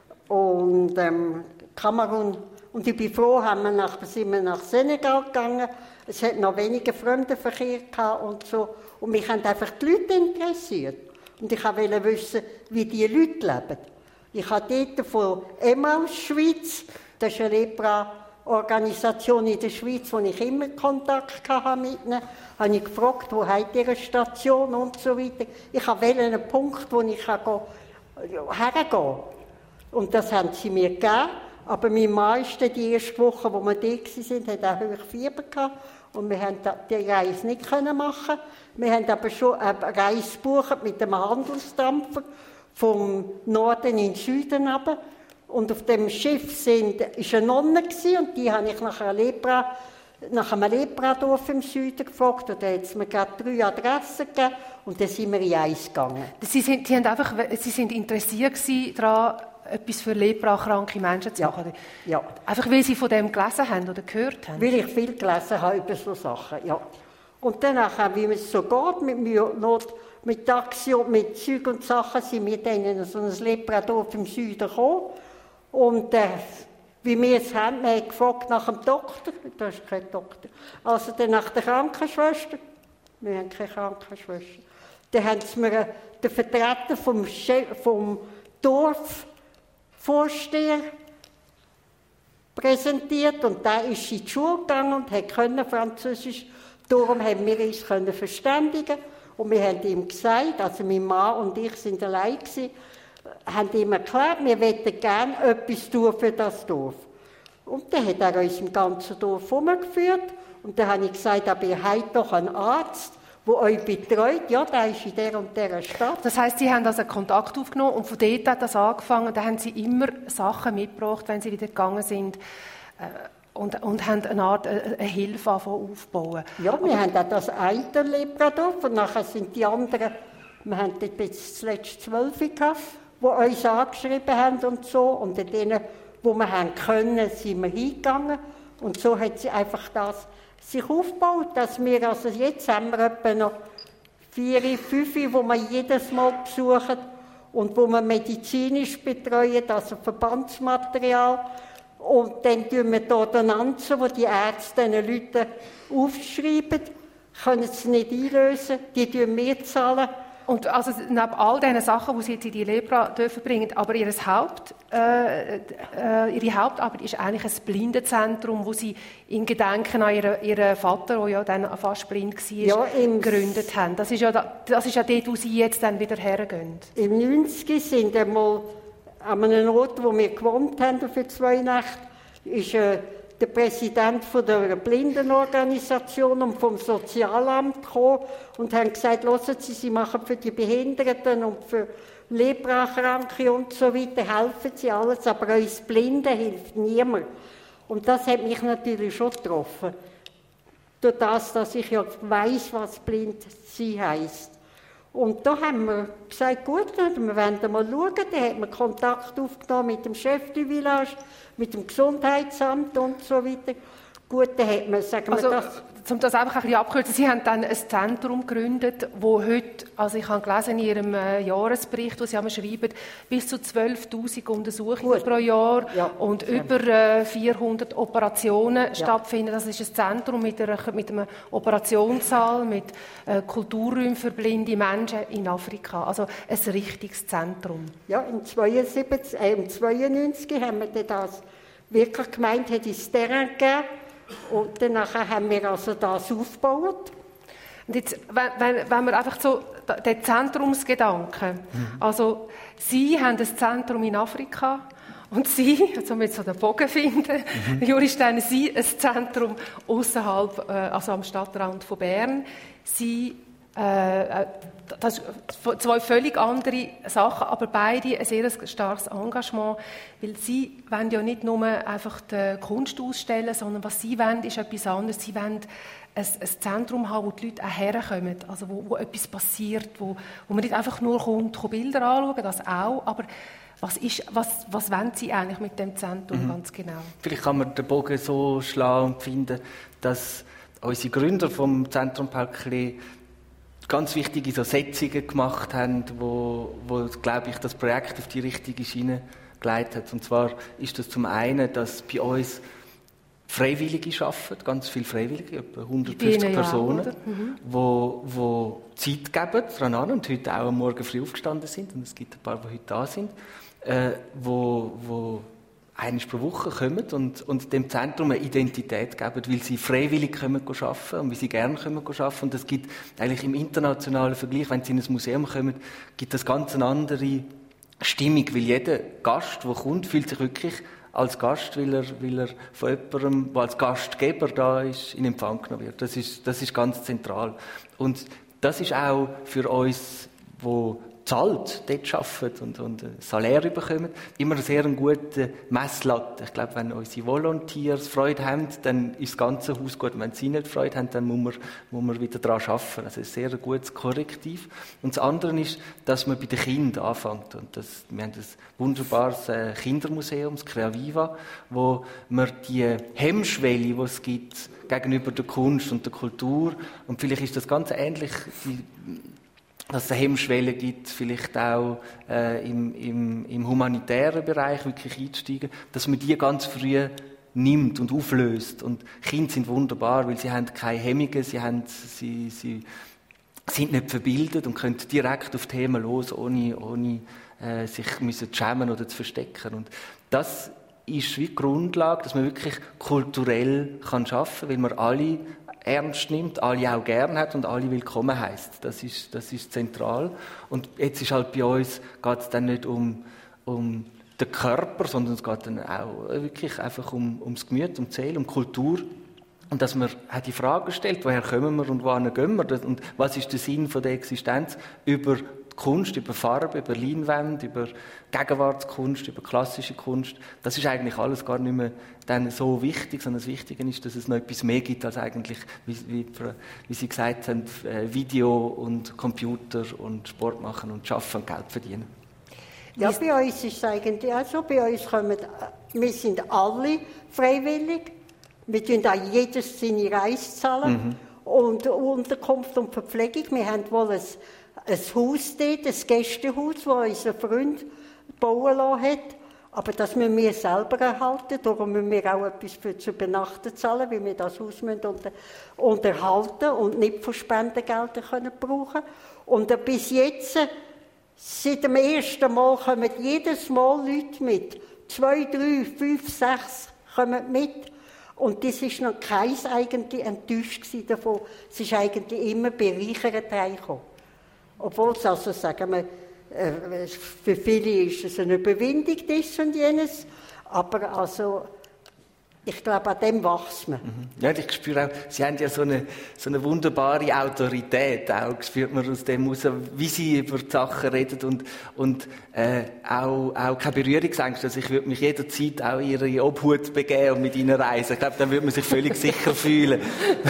Kamerun. Und ich bin froh, sind wir nach Senegal gegangen. Es hat noch weniger Fremdenverkehr gehabt und so. Und mich haben einfach die Leute interessiert. Und ich wollte wissen, wie die Leute leben. Ich habe dort von Emmaus Schweiz, das ist eine Lepra-Organisation in der Schweiz, wo ich immer Kontakt hatte mit ihnen, habe ich gefragt, wo habt ihr eine Station und so weiter. Ich wollte einen Punkt, wo ich hergehen kann. Und das haben sie mir gegeben. Aber mein Mann ist die erste Woche, wo wir da waren, hat auch Fieber gehabt. Und wir konnten die Reise nicht machen. Wir haben aber schon eine Reise gebucht mit einem Handelsdampfer vom Norden in den Süden runter. Und auf dem Schiff war eine Nonne und die habe ich nach einem Lepradorf im Süden gefragt. Und da hat es mir gerade 3 Adressen gegeben. Und dann sind wir in eins gegangen. Sie sind interessiert daran, etwas für leprakranke Menschen zu machen? Ja. Einfach weil Sie von dem gelesen haben oder gehört haben? Weil ich viel gelesen habe über solche Sachen, ja. Und danach, wie es so geht, mit Taxi und mit Zeug und Sachen, sind wir dann in so ein Lepradorf im Süden gekommen. Und wie wir es haben, wir haben gefragt nach dem Doktor, da ist kein Doktor, also dann nach der Krankenschwester, wir haben keine Krankenschwester. Dann haben sie mir den Vertreter vom Dorfvorsteher präsentiert und der ist in die Schule gegangen und konnte Französisch. Darum haben wir uns verständigen und wir haben ihm gesagt, also mein Mann und ich sind allein gewesen, haben ihm erklärt, wir möchten gerne etwas tun für das Dorf. Und dann hat er uns im ganzen Dorf herumgeführt und dann habe ich gesagt, aber ihr habt doch einen Arzt, der euch betreut, ja, der ist in der und der Stadt. Das heisst, Sie haben also Kontakt aufgenommen und von dort hat das angefangen, da haben Sie immer Sachen mitgebracht, wenn Sie wieder gegangen sind und haben eine Art eine Hilfe aufbauen. Ja, wir haben auch das eine Lepradorf und nachher sind die anderen, wir haben dort bis zuletzt 12 gehabt, die uns angeschrieben haben und so und denen, wo wir haben können, sind wir hingegangen und so hat sie einfach das sich aufgebaut, dass wir, also jetzt haben wir etwa noch 4, 5, die wir jedes Mal besuchen und wo wir medizinisch betreuen, also Verbandsmaterial. Und dann tun wir die Ordonnanzen, die die Ärzte den Leuten aufschreiben, können sie nicht einlösen, die zahlen wir zahlen. Und also neben all diesen Sachen, die Sie jetzt in die Lepra dürfen bringen, aber Ihre Hauptarbeit ist eigentlich ein Blindenzentrum, wo Sie in Gedenken an Ihren Vater, der ja dann fast blind war, gegründet haben. Das ist ja dort, wo Sie jetzt dann wieder hergehen. Im 90 sind einmal an einem Ort, wo wir gewohnt haben für 2 Nächte, ist der Präsident von der Blindenorganisation und vom Sozialamt gekommen und haben gesagt, hören Sie, Sie machen für die Behinderten und für Leprakranke und so weiter, helfen Sie alles, aber uns Blinden hilft niemand. Und das hat mich natürlich schon getroffen. Durch das, dass ich ja weiss, was blind sein heisst. Und da haben wir gesagt, gut, wir wollen mal schauen. Dann hat man Kontakt aufgenommen mit dem Chef du Village, mit dem Gesundheitsamt und so weiter. Gut, dann hat man, sagen wir das... Um das einfach ein bisschen abzukürzen, Sie haben dann ein Zentrum gegründet, wo heute, also ich habe gelesen in Ihrem Jahresbericht, wo Sie schreiben, bis zu 12'000 Untersuchungen pro Jahr und über 400 Operationen stattfinden. Das ist ein Zentrum mit einem Operationssaal, mit Kulturräumen für blinde Menschen in Afrika. Also ein richtiges Zentrum. Ja, im 92 haben wir das wirklich gemeint, hat es Terrain gegeben. Und danach haben wir also das aufgebaut. Und jetzt, wenn wir einfach so den Zentrumsgedanken, also Sie haben ein Zentrum in Afrika und Sie, jetzt müssen wir so den Bogen finden, Juri Steiner, Sie ein Zentrum außerhalb, also am Stadtrand von Bern. Sie, das sind zwei völlig andere Sachen, aber beide ein sehr starkes Engagement, weil Sie wollen ja nicht nur einfach die Kunst ausstellen, sondern was Sie wollen, ist etwas anderes. Sie wollen ein Zentrum haben, wo die Leute auch herkommen, also wo etwas passiert, wo man nicht einfach nur kommt, Bilder anschauen, das auch, aber was wollen Sie eigentlich mit dem Zentrum ganz genau? Vielleicht kann man den Bogen so schlagen und finden, dass unsere Gründer vom Zentrum Paul Klee ganz wichtige so Setzungen gemacht haben, wo glaube ich, das Projekt auf die richtige Schiene geleitet hat. Und zwar ist das zum einen, dass bei uns Freiwillige arbeiten, ganz viele Freiwillige, etwa 150 Personen, wo Zeit geben daran und heute auch am Morgen früh aufgestanden sind, und es gibt ein paar, die heute da sind, wo einmal pro Woche kommen und dem Zentrum eine Identität geben, weil sie freiwillig kommen arbeiten und weil sie gerne kommen arbeiten. Und es gibt eigentlich im internationalen Vergleich, wenn sie in ein Museum kommen, gibt es ganz eine andere Stimmung, weil jeder Gast, der kommt, fühlt sich wirklich als Gast, weil er von jemandem, der als Gastgeber da ist, in Empfang genommen wird. Das ist ganz zentral. Und das ist auch für uns, die zahlt, dort arbeiten und ein Salär bekommen, immer eine sehr gute Messlatte. Ich glaube, wenn unsere Volunteers Freude haben, dann ist das ganze Haus gut. Wenn sie nicht Freude haben, dann muss man wieder daran arbeiten. Also ein sehr gutes Korrektiv. Und das andere ist, dass man bei den Kindern anfängt. Und wir haben ein wunderbares Kindermuseum, das Creaviva, wo man die Hemmschwelle, die es gibt, gegenüber der Kunst und der Kultur, und vielleicht ist das ganz ähnlich, dass es eine Hemmschwelle gibt, vielleicht auch im humanitären Bereich wirklich einzusteigen, dass man die ganz früh nimmt und auflöst. Und Kinder sind wunderbar, weil sie haben keine Hemmungen, sie sind nicht verbildet und können direkt auf Themen los, ohne sich müssen schämen oder zu verstecken. Und das ist wie die Grundlage, dass man wirklich kulturell arbeiten kann, weil man alle ernst nimmt, alle auch gern hat und alle willkommen heisst. Das ist zentral. Und jetzt ist halt bei uns, geht es dann nicht um den Körper, sondern es geht dann auch wirklich einfach ums Gemüt, um die Seele, um Kultur. Und dass man auch die Frage stellt, woher kommen wir und wohin gehen wir? Und was ist der Sinn von der Existenz? Über Kunst, über Farbe, über Leinwände, über Gegenwartskunst, über klassische Kunst. Das ist eigentlich alles gar nicht mehr dann so wichtig, sondern das Wichtige ist, dass es noch etwas mehr gibt als eigentlich, wie Sie gesagt haben, Video und Computer und Sport machen und arbeiten und Geld verdienen. Ja, bei uns ist es eigentlich auch so. Bei uns wir sind alle freiwillig. Wir zahlen auch jedes seine Reise zahlen. Und Unterkunft und Verpflegung. Wir haben wohl ein Haus dort, ein Gästehaus, das unser Freund bauen lassen hat. Aber das müssen wir selber erhalten. Darum müssen wir auch etwas für zu übernachten zahlen, weil wir das Haus unterhalten und nicht von Spendengeldern brauchen können. Und bis jetzt, seit dem ersten Mal, kommen jedes Mal Leute mit. 2, 3, 5, 6 kommen mit. Und das war noch keins eigentlich enttäuscht davon. Es ist eigentlich immer bereichert heimgekommen. Obwohl es also, sagen wir, für viele ist es eine Überwindung, das und jenes. Aber also, ich glaube, an dem wächst man. Ja, ich spüre auch, Sie haben ja so eine wunderbare Autorität, auch spürt man aus dem heraus, wie Sie über die Sachen reden und auch keine Berührungsängste. Also ich würde mich jederzeit auch in Ihre Obhut begeben und mit Ihnen reisen. Ich glaube, dann würde man sich völlig sicher fühlen.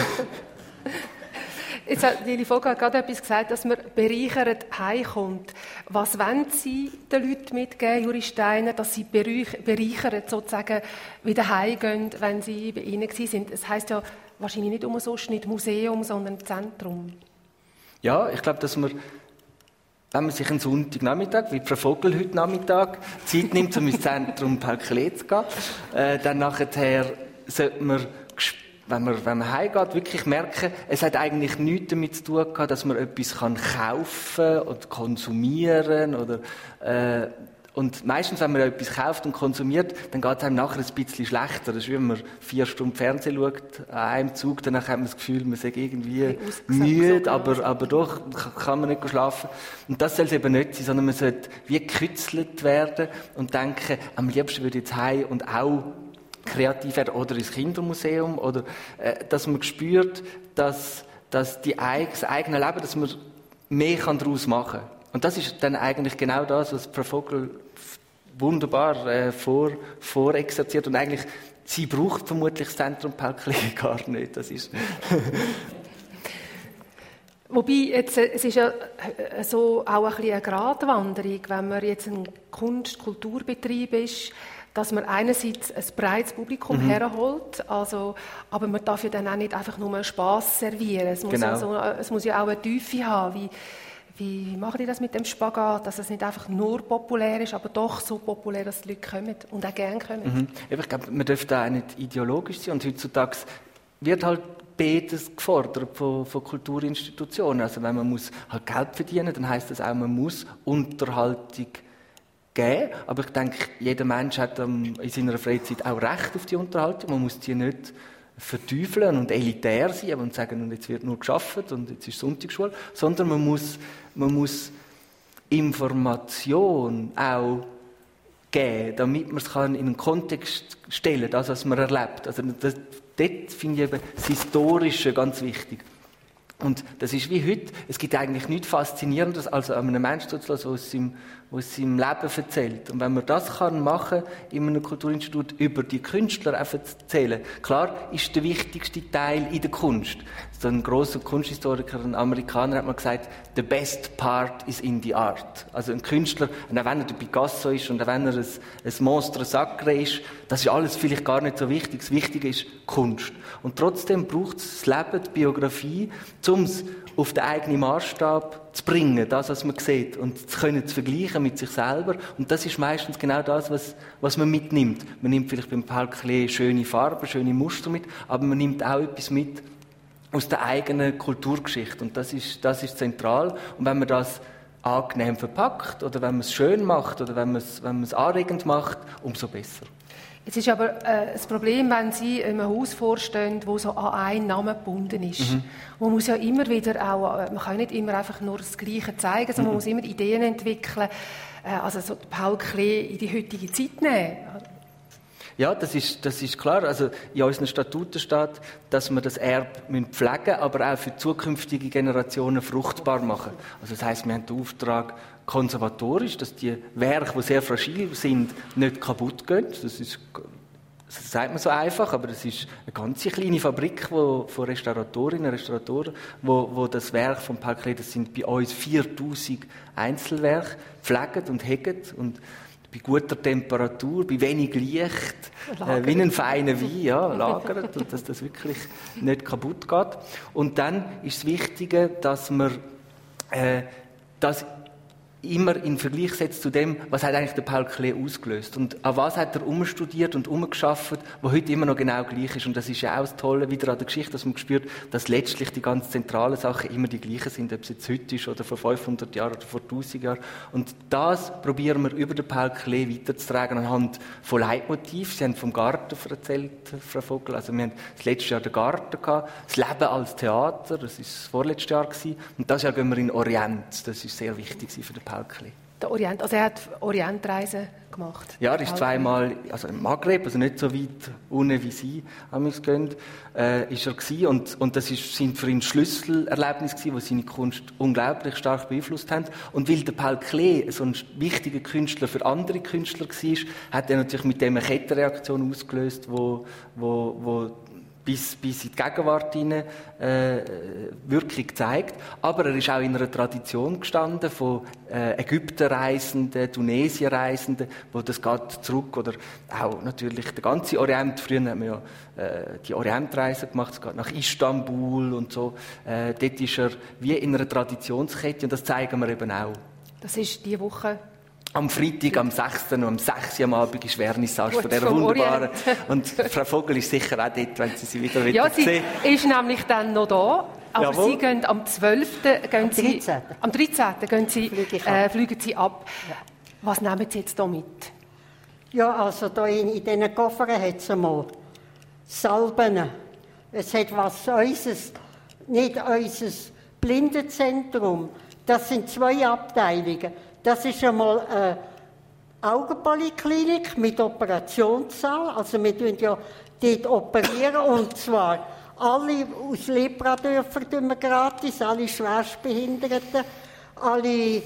Jetzt hat Lili Vogel gerade etwas gesagt, dass man bereichert heimkommt. Was wollen Sie den Leuten mitgeben, Juri Steiner, dass sie bereichert sozusagen wieder heimgehen, wenn sie bei Ihnen sind? Es heisst ja wahrscheinlich nicht umsonst nicht Museum, sondern Zentrum. Ja, ich glaube, dass man, wenn man sich einen Sonntagnachmittag, wie Frau Vogel heute Nachmittag, Zeit nimmt, um ins Zentrum Paul Klee zu gehen, dann nachher sollte man, wenn man heimgeht, wirklich merken, es hat eigentlich nichts damit zu tun gehabt, dass man etwas kaufen kann oder konsumieren oder Und meistens, wenn man etwas kauft und konsumiert, dann geht es einem nachher ein bisschen schlechter. Das ist wie wenn man 4 Stunden Fernsehen schaut an einem Zug, dann hat man das Gefühl, man sei irgendwie müde, aber doch kann man nicht schlafen. Und das soll es eben nicht sein, sondern man sollte wie gekützelt werden und denken, am liebsten würde ich jetzt heim und auch kreativ werden oder ins Kindermuseum oder dass man spürt, dass das eigene Leben, dass man mehr daraus machen kann. Und das ist dann eigentlich genau das, was Frau Vogel wunderbar vorexerziert. Und eigentlich, sie braucht vermutlich das Zentrum Paul Klee gar nicht. Das ist Wobei, jetzt, es ist ja so auch ein bisschen eine Gratwanderung, wenn man jetzt ein Kulturbetrieb ist, dass man einerseits ein breites Publikum herholt, also, aber man darf ja dann auch nicht einfach nur Spass servieren. Es muss ja auch eine Tiefe haben. Wie macht ihr das mit dem Spagat, dass es nicht einfach nur populär ist, aber doch so populär, dass die Leute kommen und auch gerne kommen? Ich glaube, man darf da auch nicht ideologisch sein und heutzutage wird halt beides gefordert von Kulturinstitutionen. Also wenn man muss halt Geld verdienen, dann heisst das auch, man muss Unterhaltung geben. Aber ich denke, jeder Mensch hat in seiner Freizeit auch Recht auf die Unterhaltung. Man muss die nicht verteufeln und elitär sein und sagen, und jetzt wird nur gearbeitet und jetzt ist Sonntagsschule, sondern man muss Information auch geben, damit man es in einen Kontext stellen kann, das, was man erlebt. Also dort finde ich eben das Historische ganz wichtig. Und das ist wie heute, es gibt eigentlich nichts Faszinierendes, als einem Menschen zuzulassen, der aus seinem Leben erzählt. Und wenn man das machen kann, in einem Kulturinstitut über die Künstler erzählen, klar ist der wichtigste Teil in der Kunst. So ein grosser Kunsthistoriker, ein Amerikaner, hat mal gesagt, the best part is in the art. Also ein Künstler, wenn er der Picasso ist und wenn er ein Monstre Sacre ist, das ist alles vielleicht gar nicht so wichtig. Das Wichtige ist Kunst. Und trotzdem braucht es das Leben, die Biografie, um es auf den eigenen Maßstab zu bringen, das, was man sieht, und zu vergleichen mit sich selber. Und das ist meistens genau das, was man mitnimmt. Man nimmt vielleicht beim Paul Klee schöne Farben, schöne Muster mit, aber man nimmt auch etwas mit aus der eigenen Kulturgeschichte. Und das ist zentral. Und wenn man das angenehm verpackt, oder wenn man es schön macht, oder wenn man es anregend macht, umso besser. Es ist aber das Problem, wenn Sie einem Haus vorstehen, das so an einen Namen gebunden ist. Man muss ja immer wieder auch, man kann nicht immer einfach nur das Gleiche zeigen, sondern man muss immer Ideen entwickeln, also so Paul Klee in die heutige Zeit nehmen. Ja, das ist klar. Also in unseren Statuten steht, dass wir das Erbe pflegen müssen, aber auch für zukünftige Generationen fruchtbar machen. Also das heisst, wir haben den Auftrag konservatorisch, dass die Werke, die sehr fragil sind, nicht kaputt gehen. Das sagt man so einfach, aber das ist eine ganz kleine Fabrik von Restauratorinnen und Restauratoren, wo das Werk von Paul Klee, das sind bei uns 4000 Einzelwerke, pflegen und hegen und bei guter Temperatur, bei wenig Licht, wie ein feiner Wein, lagert, und dass das wirklich nicht kaputt geht. Und dann ist das Wichtige, dass man das immer in Vergleich setzt zu dem, was hat eigentlich der Paul Klee ausgelöst und an was hat er umstudiert und umgeschafft, was heute immer noch genau gleich ist. Und das ist ja auch das Tolle wieder an der Geschichte, dass man spürt, dass letztlich die ganz zentralen Sachen immer die gleichen sind, ob es jetzt heute ist oder vor 500 Jahren oder vor 1000 Jahren. Und das probieren wir über den Paul Klee weiterzutragen anhand von Leitmotiven. Sie haben vom Garten erzählt, Frau Vogel. Also wir haben das letzte Jahr den Garten gehabt, das Leben als Theater, das war das vorletzte Jahr gewesen. Und das Jahr gehen wir in Orient. Das ist sehr wichtig für den Paul Klee. Der Orient, also er hat Orientreisen gemacht. Ja, er ist zweimal, also im Maghreb, also nicht so weit unten wie Sie gehen, ist er gewesen. Und das sind für ihn Schlüsselerlebnisse gewesen, die seine Kunst unglaublich stark beeinflusst haben. Und weil der Paul Klee so ein wichtiger Künstler für andere Künstler war, hat er natürlich mit dem eine Kettenreaktion ausgelöst, wo bis in die Gegenwart hinein Wirkung zeigt. Aber er ist auch in einer Tradition gestanden von Ägypterreisenden, Tunesienreisenden, wo das geht zurück, oder auch natürlich der ganze Orient. Früher haben wir ja die Orientreise gemacht, es geht nach Istanbul und so. Dort ist er wie in einer Traditionskette, und das zeigen wir eben auch. Das ist diese Woche. Am Freitag, am 6. und am 6. am Abend ist Vernissage von dieser wunderbaren. Und Frau Vogel ist sicher auch dort, wenn Sie wieder sehen. Ja, sie ist nämlich dann noch da. Aber jawohl. Sie gehen am 12. Am 13. Fliegen Sie ab. Ja. Was nehmen Sie jetzt hier mit? Ja, also da in diesen Koffern hat es einmal Salben. Es hat nicht unser Blindenzentrum. Das sind 2 Abteilungen. Das ist einmal eine Augenpoliklinik mit Operationssaal. Also wir operieren ja dort operieren, und zwar alle aus Lepradörfern gratis, alle Schwerstbehinderten, alle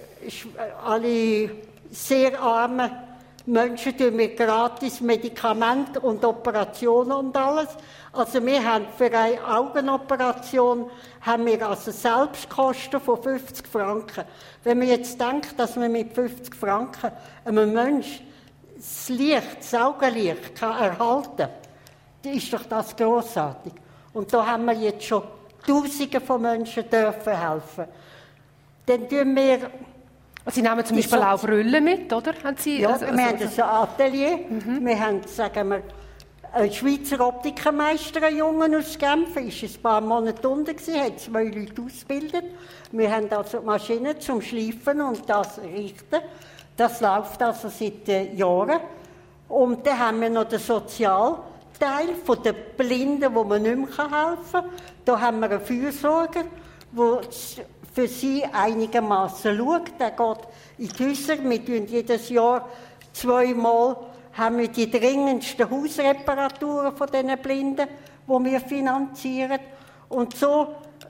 sehr armen Menschen tun wir gratis Medikamente und Operationen und alles. Also wir haben für eine Augenoperation Selbstkosten von 50 Franken. Wenn man jetzt denkt, dass man mit 50 Franken einem Menschen das Augenlicht erhalten kann, dann ist doch das grossartig. Und da haben wir jetzt schon Tausende von Menschen dürfen helfen. Dann tun wir... Sie nehmen zum Beispiel auch Brillen mit, oder? Haben Sie, ja, wir haben ein Atelier. Wir haben, sagen wir, einen Schweizer Optikermeister, einen Jungen aus Genf, war ein paar Monate unten, hat 2 Leute ausgebildet. Wir haben also Maschinen zum Schleifen und das Richten. Das läuft also seit Jahren. Und dann haben wir noch den Sozialteil von den Blinden, wo man nicht mehr helfen kann. Da haben wir einen Fürsorger, der für sie einigermaßen schaut. Der geht in die Häuser. Wir tun jedes Jahr 2-mal haben wir die dringendsten Hausreparaturen von diesen Blinden, die wir finanzieren. Und so,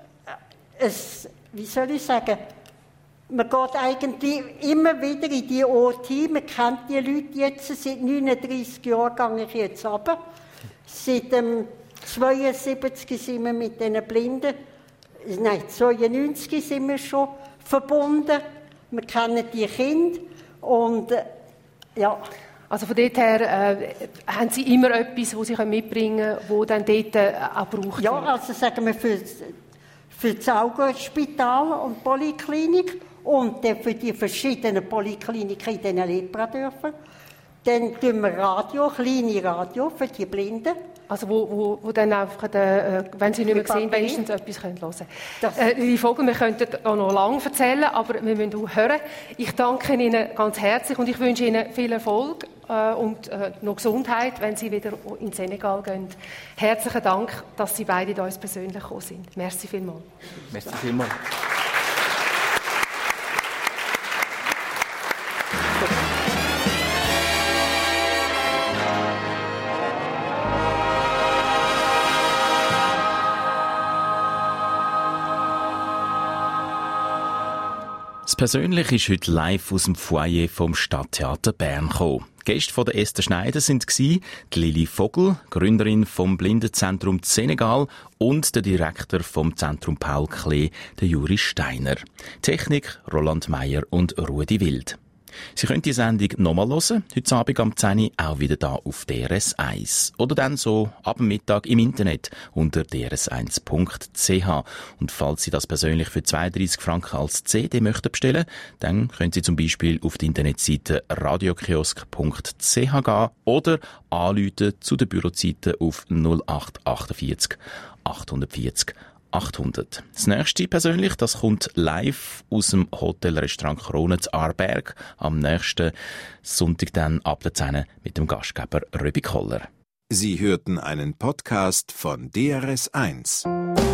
wie soll ich sagen, man geht eigentlich immer wieder in die OT. Man kennt die Leute jetzt, seit 39 Jahren gehe ich jetzt runter. Seit dem 72 sind wir mit diesen Blinden, 92 sind wir schon verbunden. Wir kennen die Kinder und ja. Also von dort her haben Sie immer etwas, das Sie mitbringen können, das dann dort auch gebraucht wird? Ja, also sagen wir für das Augenspital und Poliklinik und dann für die verschiedenen Polikliniken in den Lepradörfern. Dann tun wir kleine Radio für die Blinden. Also wo dann einfach, wenn Sie nicht mehr sehen, wenigstens etwas hören können. Liebe Vogel, wir könnten auch noch lange erzählen, aber wir müssen auch hören. Ich danke Ihnen ganz herzlich und ich wünsche Ihnen viel Erfolg und noch Gesundheit, wenn Sie wieder in Senegal gehen. Herzlichen Dank, dass Sie beide da uns persönlich gekommen sind. Merci vielmals. Merci vielmals. Das Persönliche ist heute live aus dem Foyer vom Stadttheater Bern gekommen. Gäste von der Esther Schneider waren die Lili Vogel, Gründerin vom Blindenzentrum Senegal, und der Direktor vom Zentrum Paul Klee, der Juri Steiner. Technik Roland Meyer und Rudi Wild. Sie können die Sendung nochmal hören, heute Abend am 10 Uhr, auch wieder da auf DRS1. Oder dann so ab dem Mittag im Internet unter drs1.ch. Und falls Sie das persönlich für 32 Franken als CD möchten bestellen, dann können Sie zum Beispiel auf die Internetseite radiokiosk.ch gehen oder anrufen zu den Bürozeiten auf 0848 840 800. Das nächste persönlich, das kommt live aus dem Hotel-Restaurant Krone zu Aarberg am nächsten Sonntag dann ab der 10 mit dem Gastgeber Röbi Koller. Sie hörten einen Podcast von DRS1.